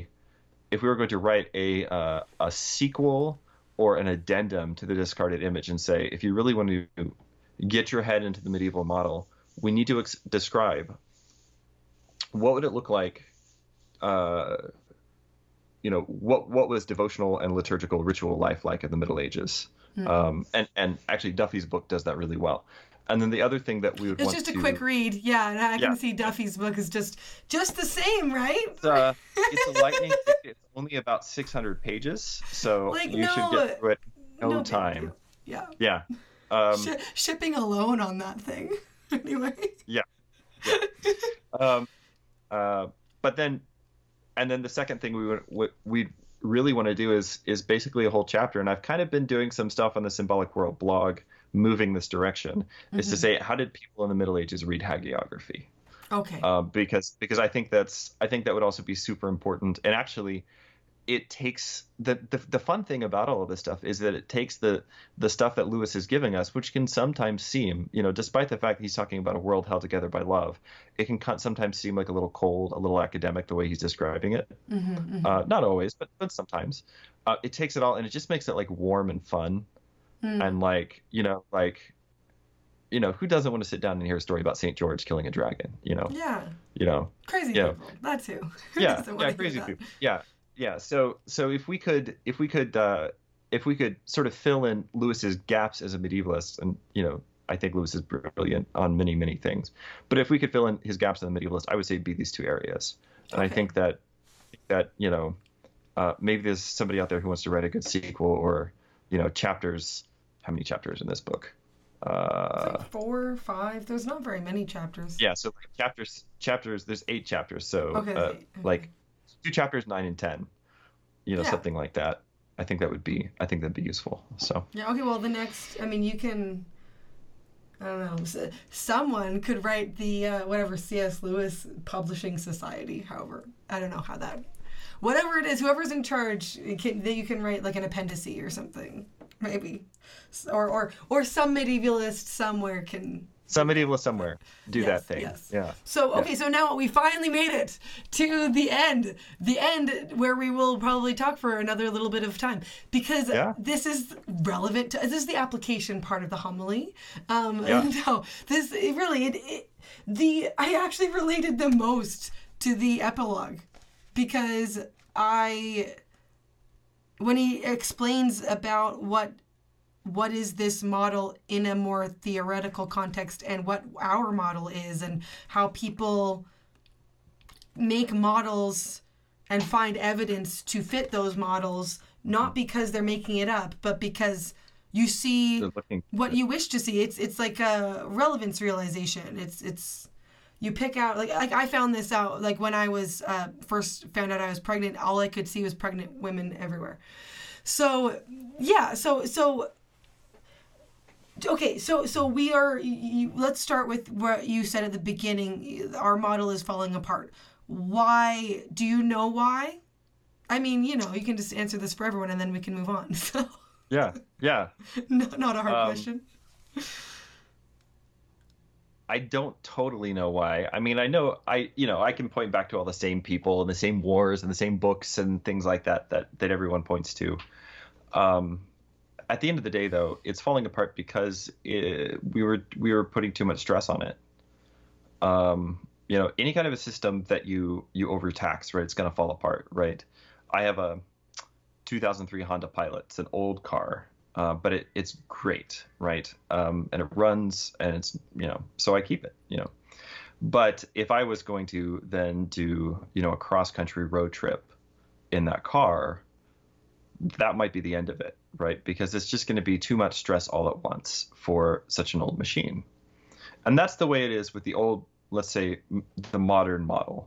sequel or an addendum to The Discarded Image and say, if you really want to get your head into the medieval model, we need to describe what would it look like, what was devotional and liturgical ritual life like in the Middle Ages. And actually Duffy's book does that really well. And then the other thing that we would want to... It's just a quick read. Yeah, and I can see Duffy's book is just the same, right? It's a lightning thick. It's only about 600 pages, so you should get through it in no time. Yeah. Yeah. Shipping alone on that thing. Anyway. Yeah. But then the second thing we really want to do is basically a whole chapter, and I've kind of been doing some stuff on the Symbolic World blog moving this direction, is to say, how did people in the Middle Ages read hagiography? Okay. Because I think that would also be super important, and actually it takes the fun thing about all of this stuff is that it takes the stuff that Lewis is giving us, which can sometimes seem, despite the fact that he's talking about a world held together by love, it can sometimes seem like a little cold, a little academic, the way he's describing it. Not always, but sometimes. It takes it all and it just makes it like warm and fun. And who doesn't want to sit down and hear a story about St. George killing a dragon, Yeah. Crazy people. That too. Yeah, crazy people. Yeah. Yeah, so if we could sort of fill in Lewis's gaps as a medievalist, and I think Lewis is brilliant on many, many things, but if we could fill in his gaps as a medievalist, I would say it'd be these two areas. And I think that maybe there's somebody out there who wants to write a good sequel or chapters. How many chapters in this book? Like 4 or 5. There's not very many chapters. Yeah, so chapters. There's 8 chapters. So like 2 chapters, 9 and 10. Something like that. I think that'd be useful. So yeah. Okay. Well, the next. I mean, you can. I don't know. Someone could write the whatever C.S. Lewis Publishing Society. However, I don't know how that. Whatever it is, whoever's in charge, that you can write like an appendice or something. Maybe, or some medievalist somewhere can. Some medievalist somewhere do that thing. Yes. Yeah. So okay, so now we finally made it to the end where we will probably talk for another little bit of time because this is relevant. This is the application part of the homily. No, this I actually related the most to the epilogue because when he explains about what is this model in a more theoretical context and what our model is and how people make models and find evidence to fit those models, not because they're making it up, but because you see what you wish to see. It's like a relevance realization. It's You pick out like I found this out like when I was first found out I was pregnant. All I could see was pregnant women everywhere. So yeah, so okay, so we are. Let's start with what you said at the beginning. Our model is falling apart. Why? Do you know why? I mean, you know, you can just answer this for everyone, and then we can move on. So Yeah, yeah. no, not a hard question. I don't totally know why. I mean, I know I can point back to all the same people and the same wars and the same books and things like that everyone points to. At the end of the day, though, it's falling apart because we were putting too much stress on it. Any kind of a system that you overtax, right, it's going to fall apart, right? I have a 2003 Honda Pilot. It's an old car, but it's great, right? And it runs, and it's so I keep it, But if I was going to then do a cross country road trip in that car, that might be the end of it, right? Because it's just going to be too much stress all at once for such an old machine. And that's the way it is with the old, let's say, the modern model.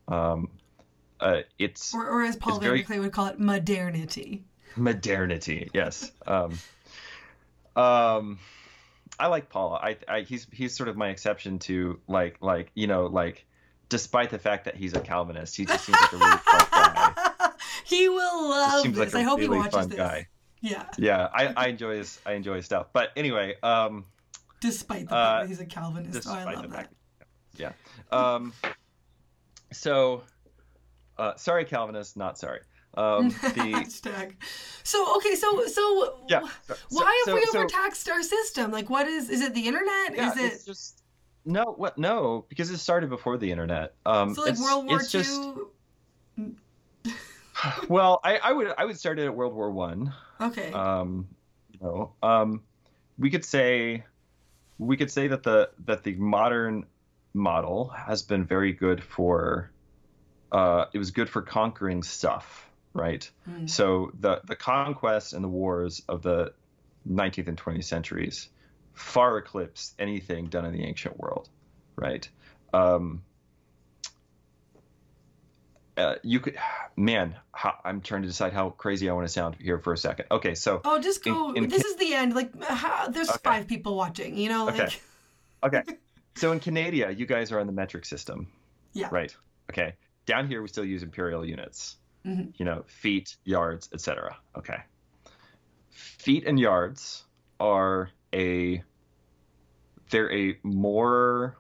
It's or as Paul Van Clay would call it, modernity. Modernity, yes. I like Paul. He's sort of my exception to like despite the fact that he's a Calvinist, he just seems like a really fun guy. He will love this. Like I hope really he watches fun this. Guy. Yeah. Yeah, I enjoy his stuff. But anyway, despite the fact that he's a Calvinist, I love that. Yeah. Sorry, Calvinist, not sorry. Hashtag. So okay, so yeah. Why have we overtaxed our system? Like, what is it? The internet? Yeah, is it? It's just no, because it started before the internet. So like World War II. Well, I would start it at World War One. Okay. We could say that the modern model has been very good for. It was good for conquering stuff, right? Mm. So the conquest and the wars of the 19th and 20th centuries far eclipsed anything done in the ancient world, right? You could, man. I'm trying to decide how crazy I want to sound here for a second. Okay, so just go. This is the end. Like, there's 5 people watching. Like. Okay. So in Canada, you guys are on the metric system. Yeah. Right. Okay. Down here, we still use imperial units. Mm-hmm. Feet, yards, etc. Okay. Feet and yards are they're a more.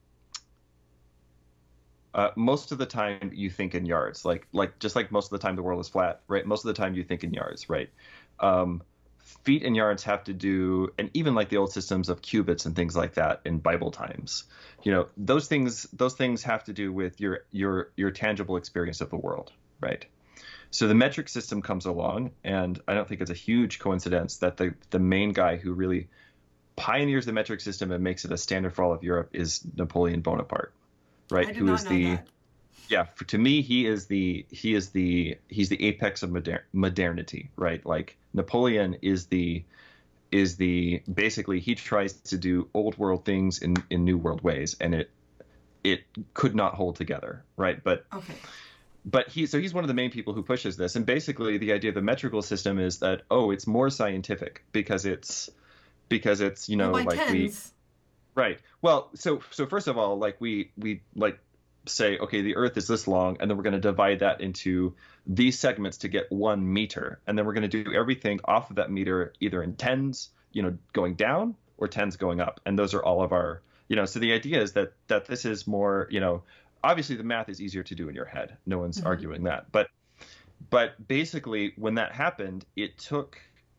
Most of the time you think in yards, like just like most of the time the world is flat, right? Most of the time you think in yards, right? Feet and yards have to do, and even like the old systems of cubits and things like that in Bible times, those things have to do with your tangible experience of the world, right? So the metric system comes along, and I don't think it's a huge coincidence that the main guy who really pioneers the metric system and makes it a standard for all of Europe is Napoleon Bonaparte. Right, I did not know that. Yeah, to me, he's the apex of modernity, right? Like Napoleon is basically he tries to do old world things in new world ways, and it could not hold together, right? But he's one of the main people who pushes this, and basically the idea of the metrical system is that it's more scientific because it's like tens. Right. Well, so first of all, like we like say, okay, the Earth is this long, and then we're going to divide that into these segments to get 1 meter, and then we're going to do everything off of that meter, either in tens, going down, or tens going up, and those are all of our, So the idea is that this is more, obviously the math is easier to do in your head. No one's arguing that, but basically when that happened, it took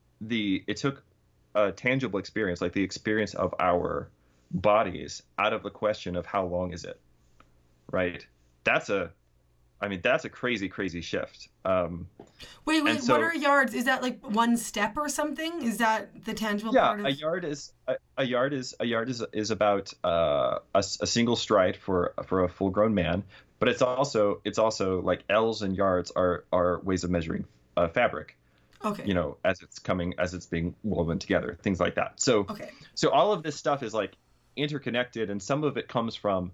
a tangible experience, like the experience of our bodies, out of the question of how long is it, right? That's a crazy shift. Wait, what are yards? Is that like 1 step or something? Is that the tangible part of... a yard is about a single stride for a full grown man, but it's also like ells and yards are ways of measuring fabric. Okay. As it's being woven together, things like that. So all of this stuff is like interconnected, and some of it comes from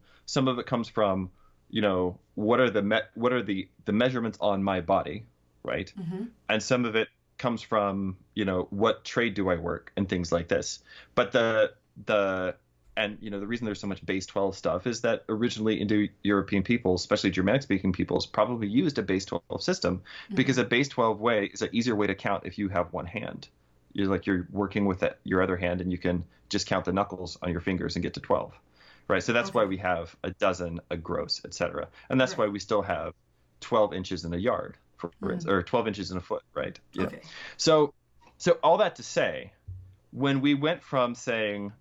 what are the measurements on my body, right? Mm-hmm. And some of it comes from what trade do I work and things like this. But the reason there's so much base 12 stuff is that originally Indo-European peoples, especially Germanic speaking peoples, probably used a base 12 system because a base 12 way is an easier way to count if you have one hand. You're working with your other hand, and you can just count the knuckles on your fingers and get to 12, right? So that's why we have a dozen, a gross, etc. And that's why we still have 12 inches in a yard, for instance, or 12 inches in a foot, right? Yeah. Okay. So all that to say, when we went from trying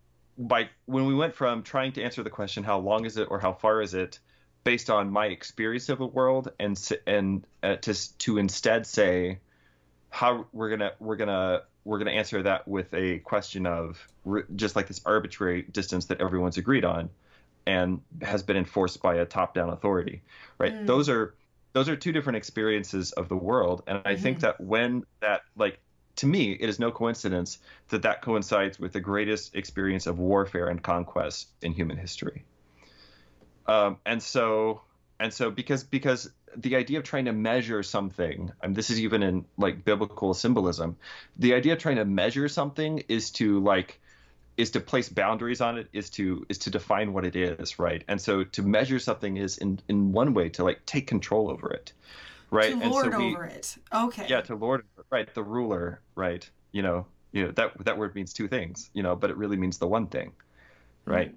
to answer the question, how long is it or how far is it, based on my experience of the world, and to instead say how we're gonna answer that with a question of just like this arbitrary distance that everyone's agreed on and has been enforced by a top-down authority, right? Those are two different experiences of the world, and I think that when that, like, to me, it is no coincidence that coincides with the greatest experience of warfare and conquest in human history. And so because the idea of trying to measure something, and this is even in like biblical symbolism, the idea of trying to measure something is to place boundaries on it, is to define what it is, right? And so to measure something is in one way to like take control over it, right? To lord over it. Okay. Yeah, to lord, right? The ruler, right? That word means two things, but it really means the one thing, right?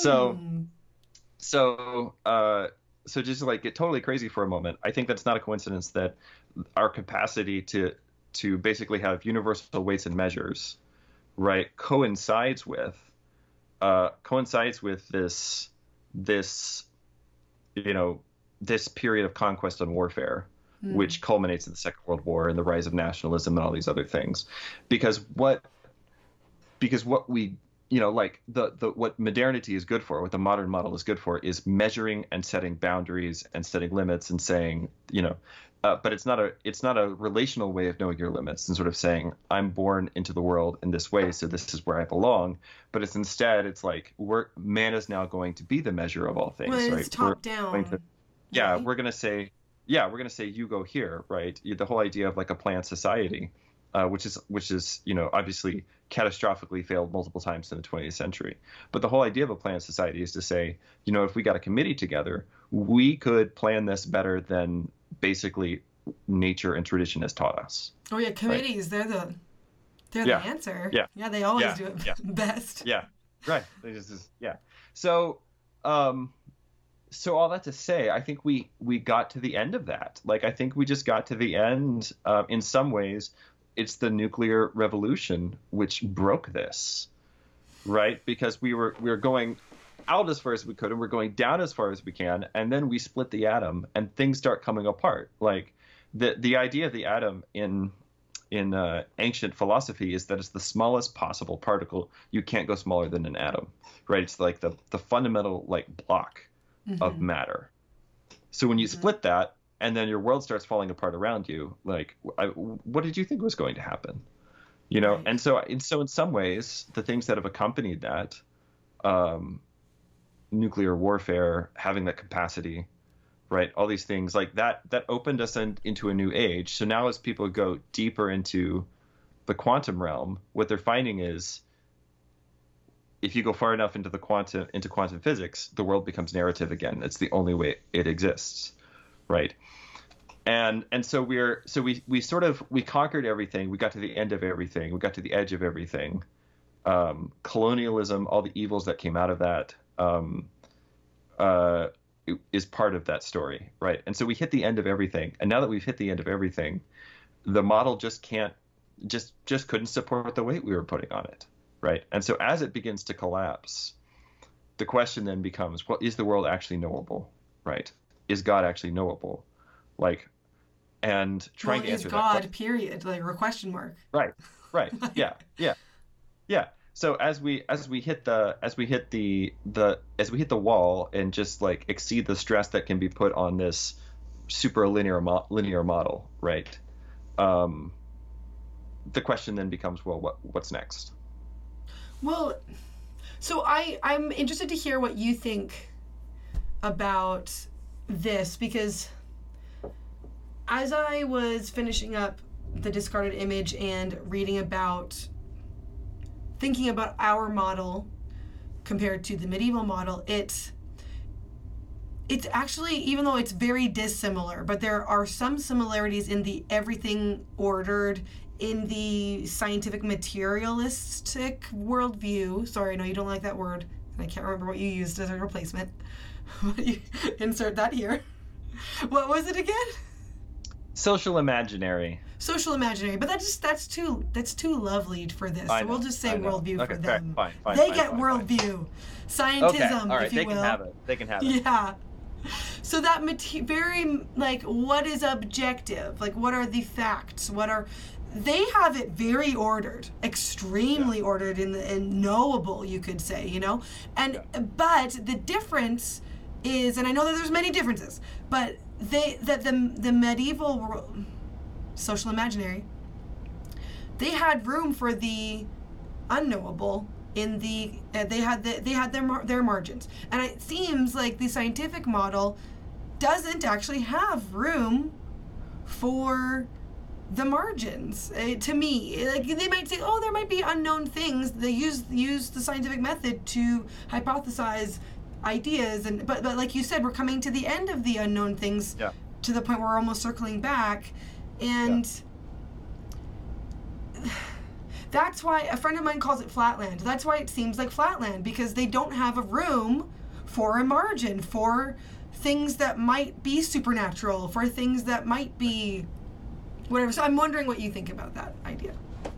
So just to like get totally crazy for a moment, I think that's not a coincidence that our capacity to basically have universal weights and measures, right, coincides with this period of conquest and warfare, which culminates in the Second World War and the rise of nationalism and all these other things, because what we what modernity is good for, what the modern model is good for, is measuring and setting boundaries and setting limits and saying, but it's not a relational way of knowing your limits and sort of saying, I'm born into the world in this way, so this is where I belong. But it's like man is now going to be the measure of all things, well, right? It's top down. We're going to say you go here, right? The whole idea of like a planned society, which is obviously catastrophically failed multiple times in the 20th century. But the whole idea of a planned society is to say, if we got a committee together, we could plan this better than basically nature and tradition has taught us. Oh yeah, committees, right? They're the answer. Yeah, they always do it best. Yeah, right. They just. So all that to say, I think we got to the end of that. Like, I think we just got to the end. In some ways, it's the nuclear revolution which broke this, right? Because we were going out as far as we could, and we're going down as far as we can, and then we split the atom, and things start coming apart. Like the idea of the atom in ancient philosophy is that it's the smallest possible particle. You can't go smaller than an atom, right? It's like the fundamental like block of matter. So when you split that, and then your world starts falling apart around you, like, what did you think was going to happen? Right. And so in some ways, the things that have accompanied that, nuclear warfare, having that capacity, right, all these things like that opened us into a new age. So now as people go deeper into the quantum realm, what they're finding is, if you go far enough into quantum physics, the world becomes narrative again. It's the only way it exists, right? And so we conquered everything. We got to the end of everything. We got to the edge of everything. Colonialism, all the evils that came out of that, is part of that story, right? And so we hit the end of everything. And now that we've hit the end of everything, the model just couldn't support the weight we were putting on it, right? And so as it begins to collapse, the question then becomes, well, is the world actually knowable, right? Is God actually knowable? Like, and trying to answer that question. Is God, period, like a question mark. Right. Yeah. So as we hit the wall and just like exceed the stress that can be put on this super linear model, right? The question then becomes, well, what's next? Well, So I'm interested to hear what you think about this, because as I was finishing up The Discarded Image and thinking about our model compared to the medieval model, it's actually, even though it's very dissimilar, but there are some similarities in the everything ordered, in the scientific materialistic worldview. Sorry, I know you don't like that word, and I can't remember what you used as a replacement. Insert that here. What was it again? Social imaginary. Social imaginary, but that's too lovely for this. So we'll just say worldview for them. Fine, they get worldview, scientism, okay. All right, if you will. They can have it. Yeah. So that very, like, what is objective? Like, what are the facts? They have it very ordered, extremely ordered and knowable, you could say, you know? But the difference is, and I know that there's many differences, but the medieval social imaginary, they had room for the unknowable in they had their margins. And it seems like the scientific model doesn't actually have room for the margins, to me. Like, they might say, oh, there might be unknown things. They use the scientific method to hypothesize ideas, but like you said, we're coming to the end of the unknown things, to the point where we're almost circling back, and that's why a friend of mine calls it flatland. That's why it seems like flatland, because they don't have a room for a margin for things that might be supernatural, for things that might be whatever. So I'm wondering what you think about that idea.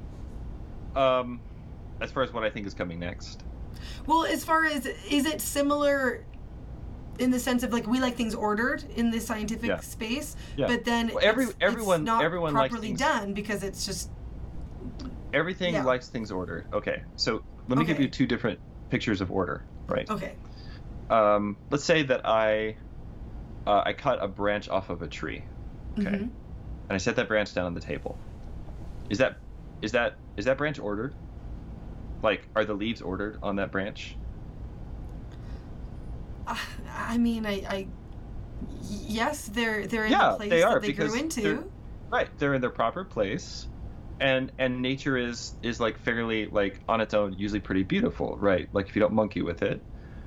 As far as what I think is coming next. Well, as far as, is it similar in the sense of, like, we like things ordered in the scientific space, but then everyone not properly likes things done, because it's just everything likes things ordered. Okay, so let me give you two different pictures of order, right? Okay. Let's say that I cut a branch off of a tree, okay, and I set that branch down on the table. Is that branch ordered? Like, are the leaves ordered on that branch? I mean, yes, they're in the place that they grew into. They're in their proper place, and nature is like fairly, like, on its own, usually pretty beautiful, right? Like, if you don't monkey with it.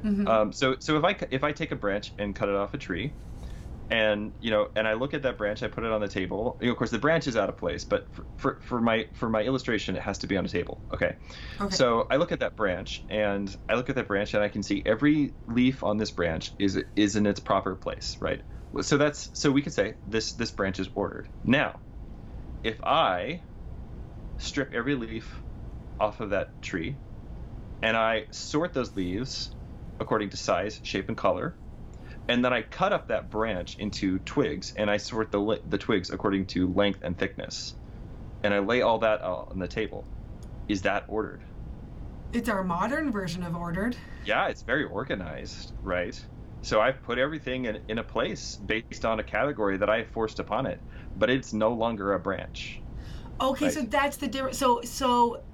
So if I take a branch and cut it off a tree, and I look at that branch, I put it on the table. Of course, the branch is out of place, but for my illustration, it has to be on a table. Okay. So I look at that branch, and I can see every leaf on this branch is in its proper place, right? So we could say this branch is ordered. Now, if I strip every leaf off of that tree, and I sort those leaves according to size, shape, and color, and then I cut up that branch into twigs, and I sort the twigs according to length and thickness, and I lay all that on the table. Is that ordered? It's our modern version of ordered. Yeah, it's very organized, right? So I've put everything in a place based on a category that I forced upon it, but it's no longer a branch. Okay, right? So that's the difference. So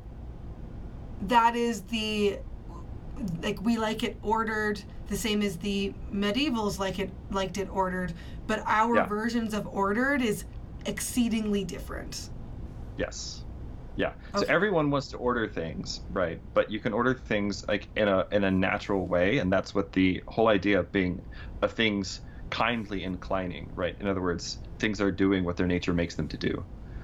that is the, like, we like it ordered the same as the medievals liked it ordered, but our versions of ordered is exceedingly different. Yes. Yeah. Okay. So everyone wants to order things, right? But you can order things, like, in a natural way, and that's what the whole idea of things kindly inclining, right? In other words, things are doing what their nature makes them to do,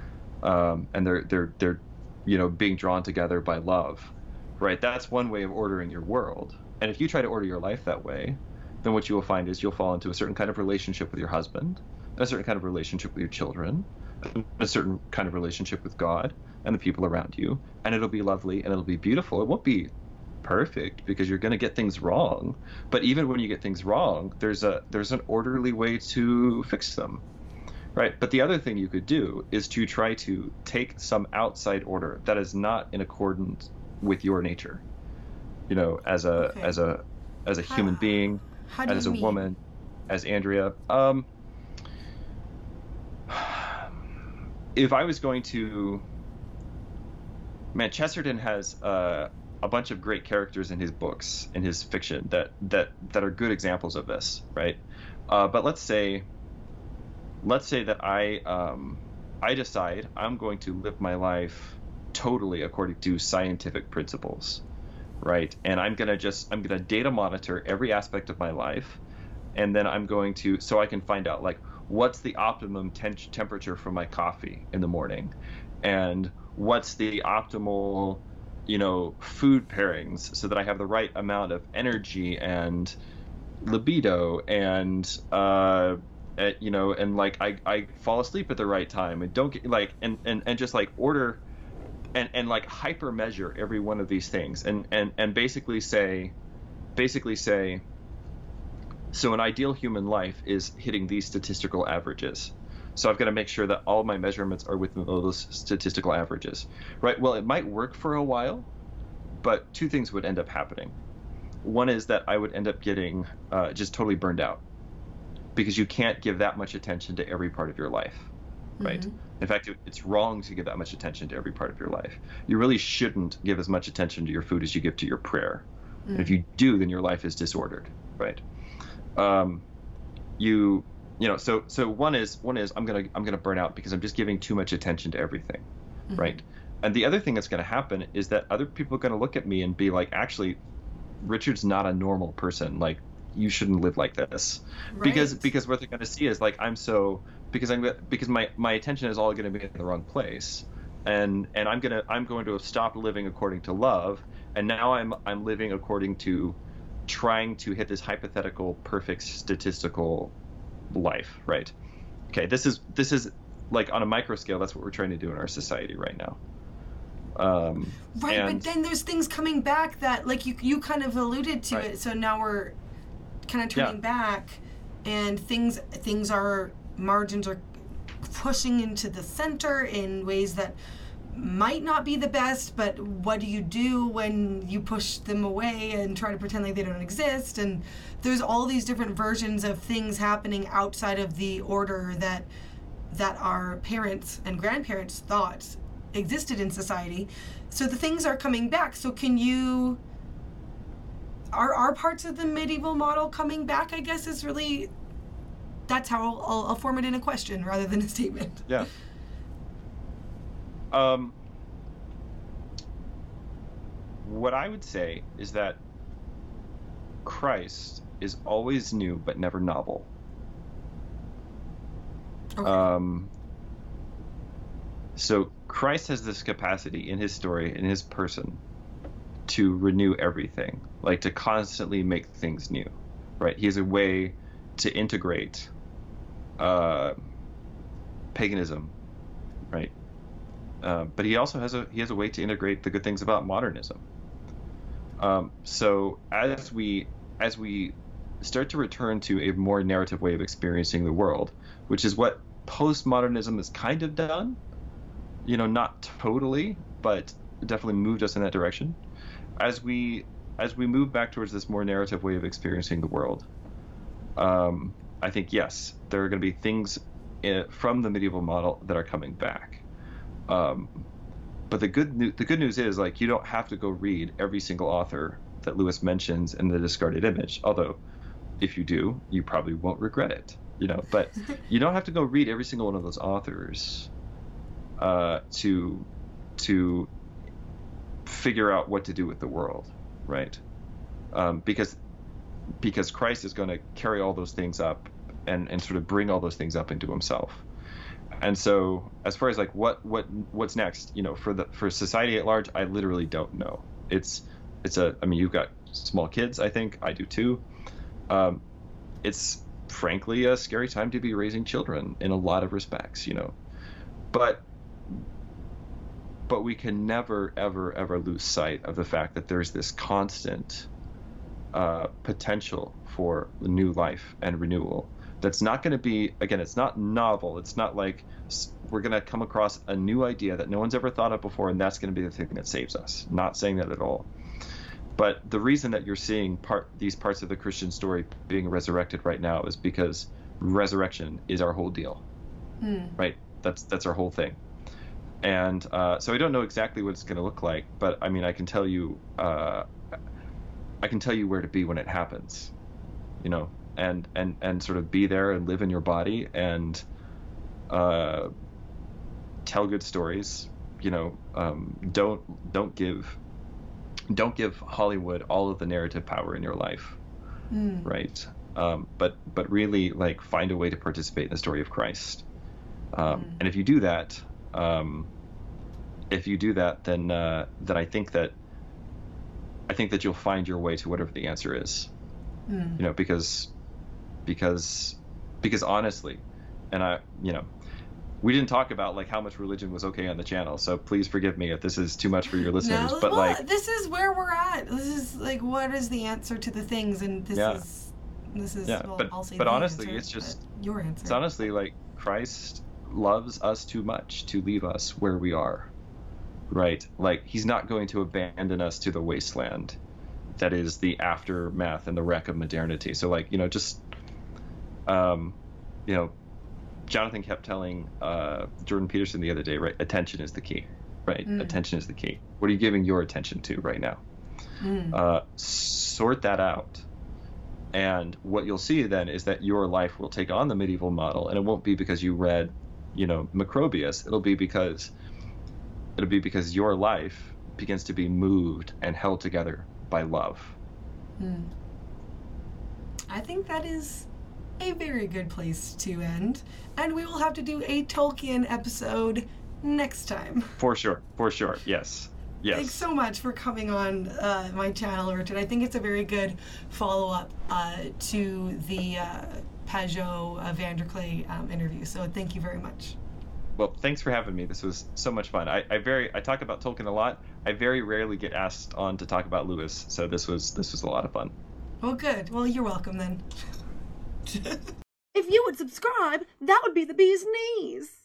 and they're being drawn together by love, right? That's one way of ordering your world. And if you try to order your life that way, then what you will find is you'll fall into a certain kind of relationship with your husband, a certain kind of relationship with your children, a certain kind of relationship with God and the people around you, and it'll be lovely and it'll be beautiful. It won't be perfect, because you're going to get things wrong, but even when you get things wrong, there's an orderly way to fix them, right? But the other thing you could do is to try to take some outside order that is not in accordance with your nature, as a human being, as a woman, as Andrea. If I was going to, Chesterton has a a bunch of great characters in his books, in his fiction, that are good examples of this, right? But let's say that I decide I'm going to live my life totally according to scientific principles, right? And I'm gonna data monitor every aspect of my life, and then I'm going to, so I can find out like what's the optimum temperature for my coffee in the morning, and what's the optimal, food pairings so that I have the right amount of energy and libido and and like I fall asleep at the right time and don't get like and just like order and like hyper measure every one of these things and basically say so an ideal human life is hitting these statistical averages. So I've got to make sure that all my measurements are within those statistical averages, right? Well, it might work for a while, but two things would end up happening. One is that I would end up getting just totally burned out, because you can't give that much attention to every part of your life, right? Mm-hmm. In fact, it's wrong to give that much attention to every part of your life. You really shouldn't give as much attention to your food as you give to your prayer. Mm-hmm. And if you do, then your life is disordered, right? So one is I'm gonna burn out because I'm just giving too much attention to everything, mm-hmm. right? And the other thing that's going to happen is that other people are going to look at me and be like, actually, Richard's not a normal person. Like, you shouldn't live like this, right. because what they're going to see is like because my attention is all going to be in the wrong place, and I'm going to have stopped living according to love, and now I'm living according to trying to hit this hypothetical perfect statistical life, right? Okay, this is like on a micro scale. That's what we're trying to do in our society right now. But then there's things coming back that, like you kind of alluded to, right. it. So now we're kind of turning back, and margins are pushing into the center in ways that might not be the best. But what do you do when you push them away and try to pretend like they don't exist? And there's all these different versions of things happening outside of the order that our parents and grandparents thought existed in society. So the things are coming back. So are parts of the medieval model coming back, I guess, is really, that's how I'll form it in a question rather than a statement. Yeah. What I would say is that Christ is always new but never novel. Okay. So Christ has this capacity in his story, in his person, to renew everything, like to constantly make things new, right? He has a way to integrate paganism, right? But he also has a way to integrate the good things about modernism. So as we start to return to a more narrative way of experiencing the world, which is what postmodernism has kind of done, not totally, but definitely moved us in that direction. As we move back towards this more narrative way of experiencing the world, I think, yes, there are going to be things from the medieval model that are coming back. But the good news is, like, you don't have to go read every single author that Lewis mentions in The Discarded Image, although if you do, you probably won't regret it, but you don't have to go read every single one of those authors to figure out what to do with the world, right? Because Christ is going to carry all those things up and sort of bring all those things up into himself. And so as far as like what's next, for society at large, I literally don't know. You've got small kids, I think I do too. It's frankly a scary time to be raising children in a lot of respects, but we can never, ever, ever lose sight of the fact that there's this constant potential for new life and renewal. That's not going to be, again, it's not novel. It's not like we're going to come across a new idea that no one's ever thought of before, and that's going to be the thing that saves us. Not saying that at all. But the reason that you're seeing these parts of the Christian story being resurrected right now is because resurrection is our whole deal, right? That's our whole thing. And so I don't know exactly what it's going to look like, but I mean, I can tell you where to be when it happens, you know, and sort of be there and live in your body and tell good stories, you know. Don't give Hollywood all of the narrative power in your life, right? But really, like, find a way to participate in the story of Christ. And if you do that, then I think that you'll find your way to whatever the answer is. You know, because honestly, and we didn't talk about like how much religion was okay on the channel, so please forgive me if this is too much for your listeners. No, but well, like, this is where we're at. This is like, what is the answer to the things, and this is yeah. well, I'll say but the honestly, answer, it's just your answer. It's honestly like Christ loves us too much to leave us where we are, right? Like, he's not going to abandon us to the wasteland that is the aftermath and the wreck of modernity. So like, Jonathan kept telling Jordan Peterson the other day, right? Attention is the key, right? Attention is the key. What are you giving your attention to right now? Sort that out. And what you'll see then is that your life will take on the medieval model, and it won't be because you read, Macrobius. It'll be because your life begins to be moved and held together by love. I think that is a very good place to end, and we will have to do a Tolkien episode next time. For sure. Yes. Thanks so much for coming on my channel, Richard. I think it's a very good follow-up to the Pajot Vanderklay interview, so thank you very much. Well, thanks for having me. This was so much fun. I talk about Tolkien a lot. I very rarely get asked on to talk about Lewis, so this was a lot of fun. Well, good. Well, you're welcome then. If you would subscribe, that would be the bee's knees.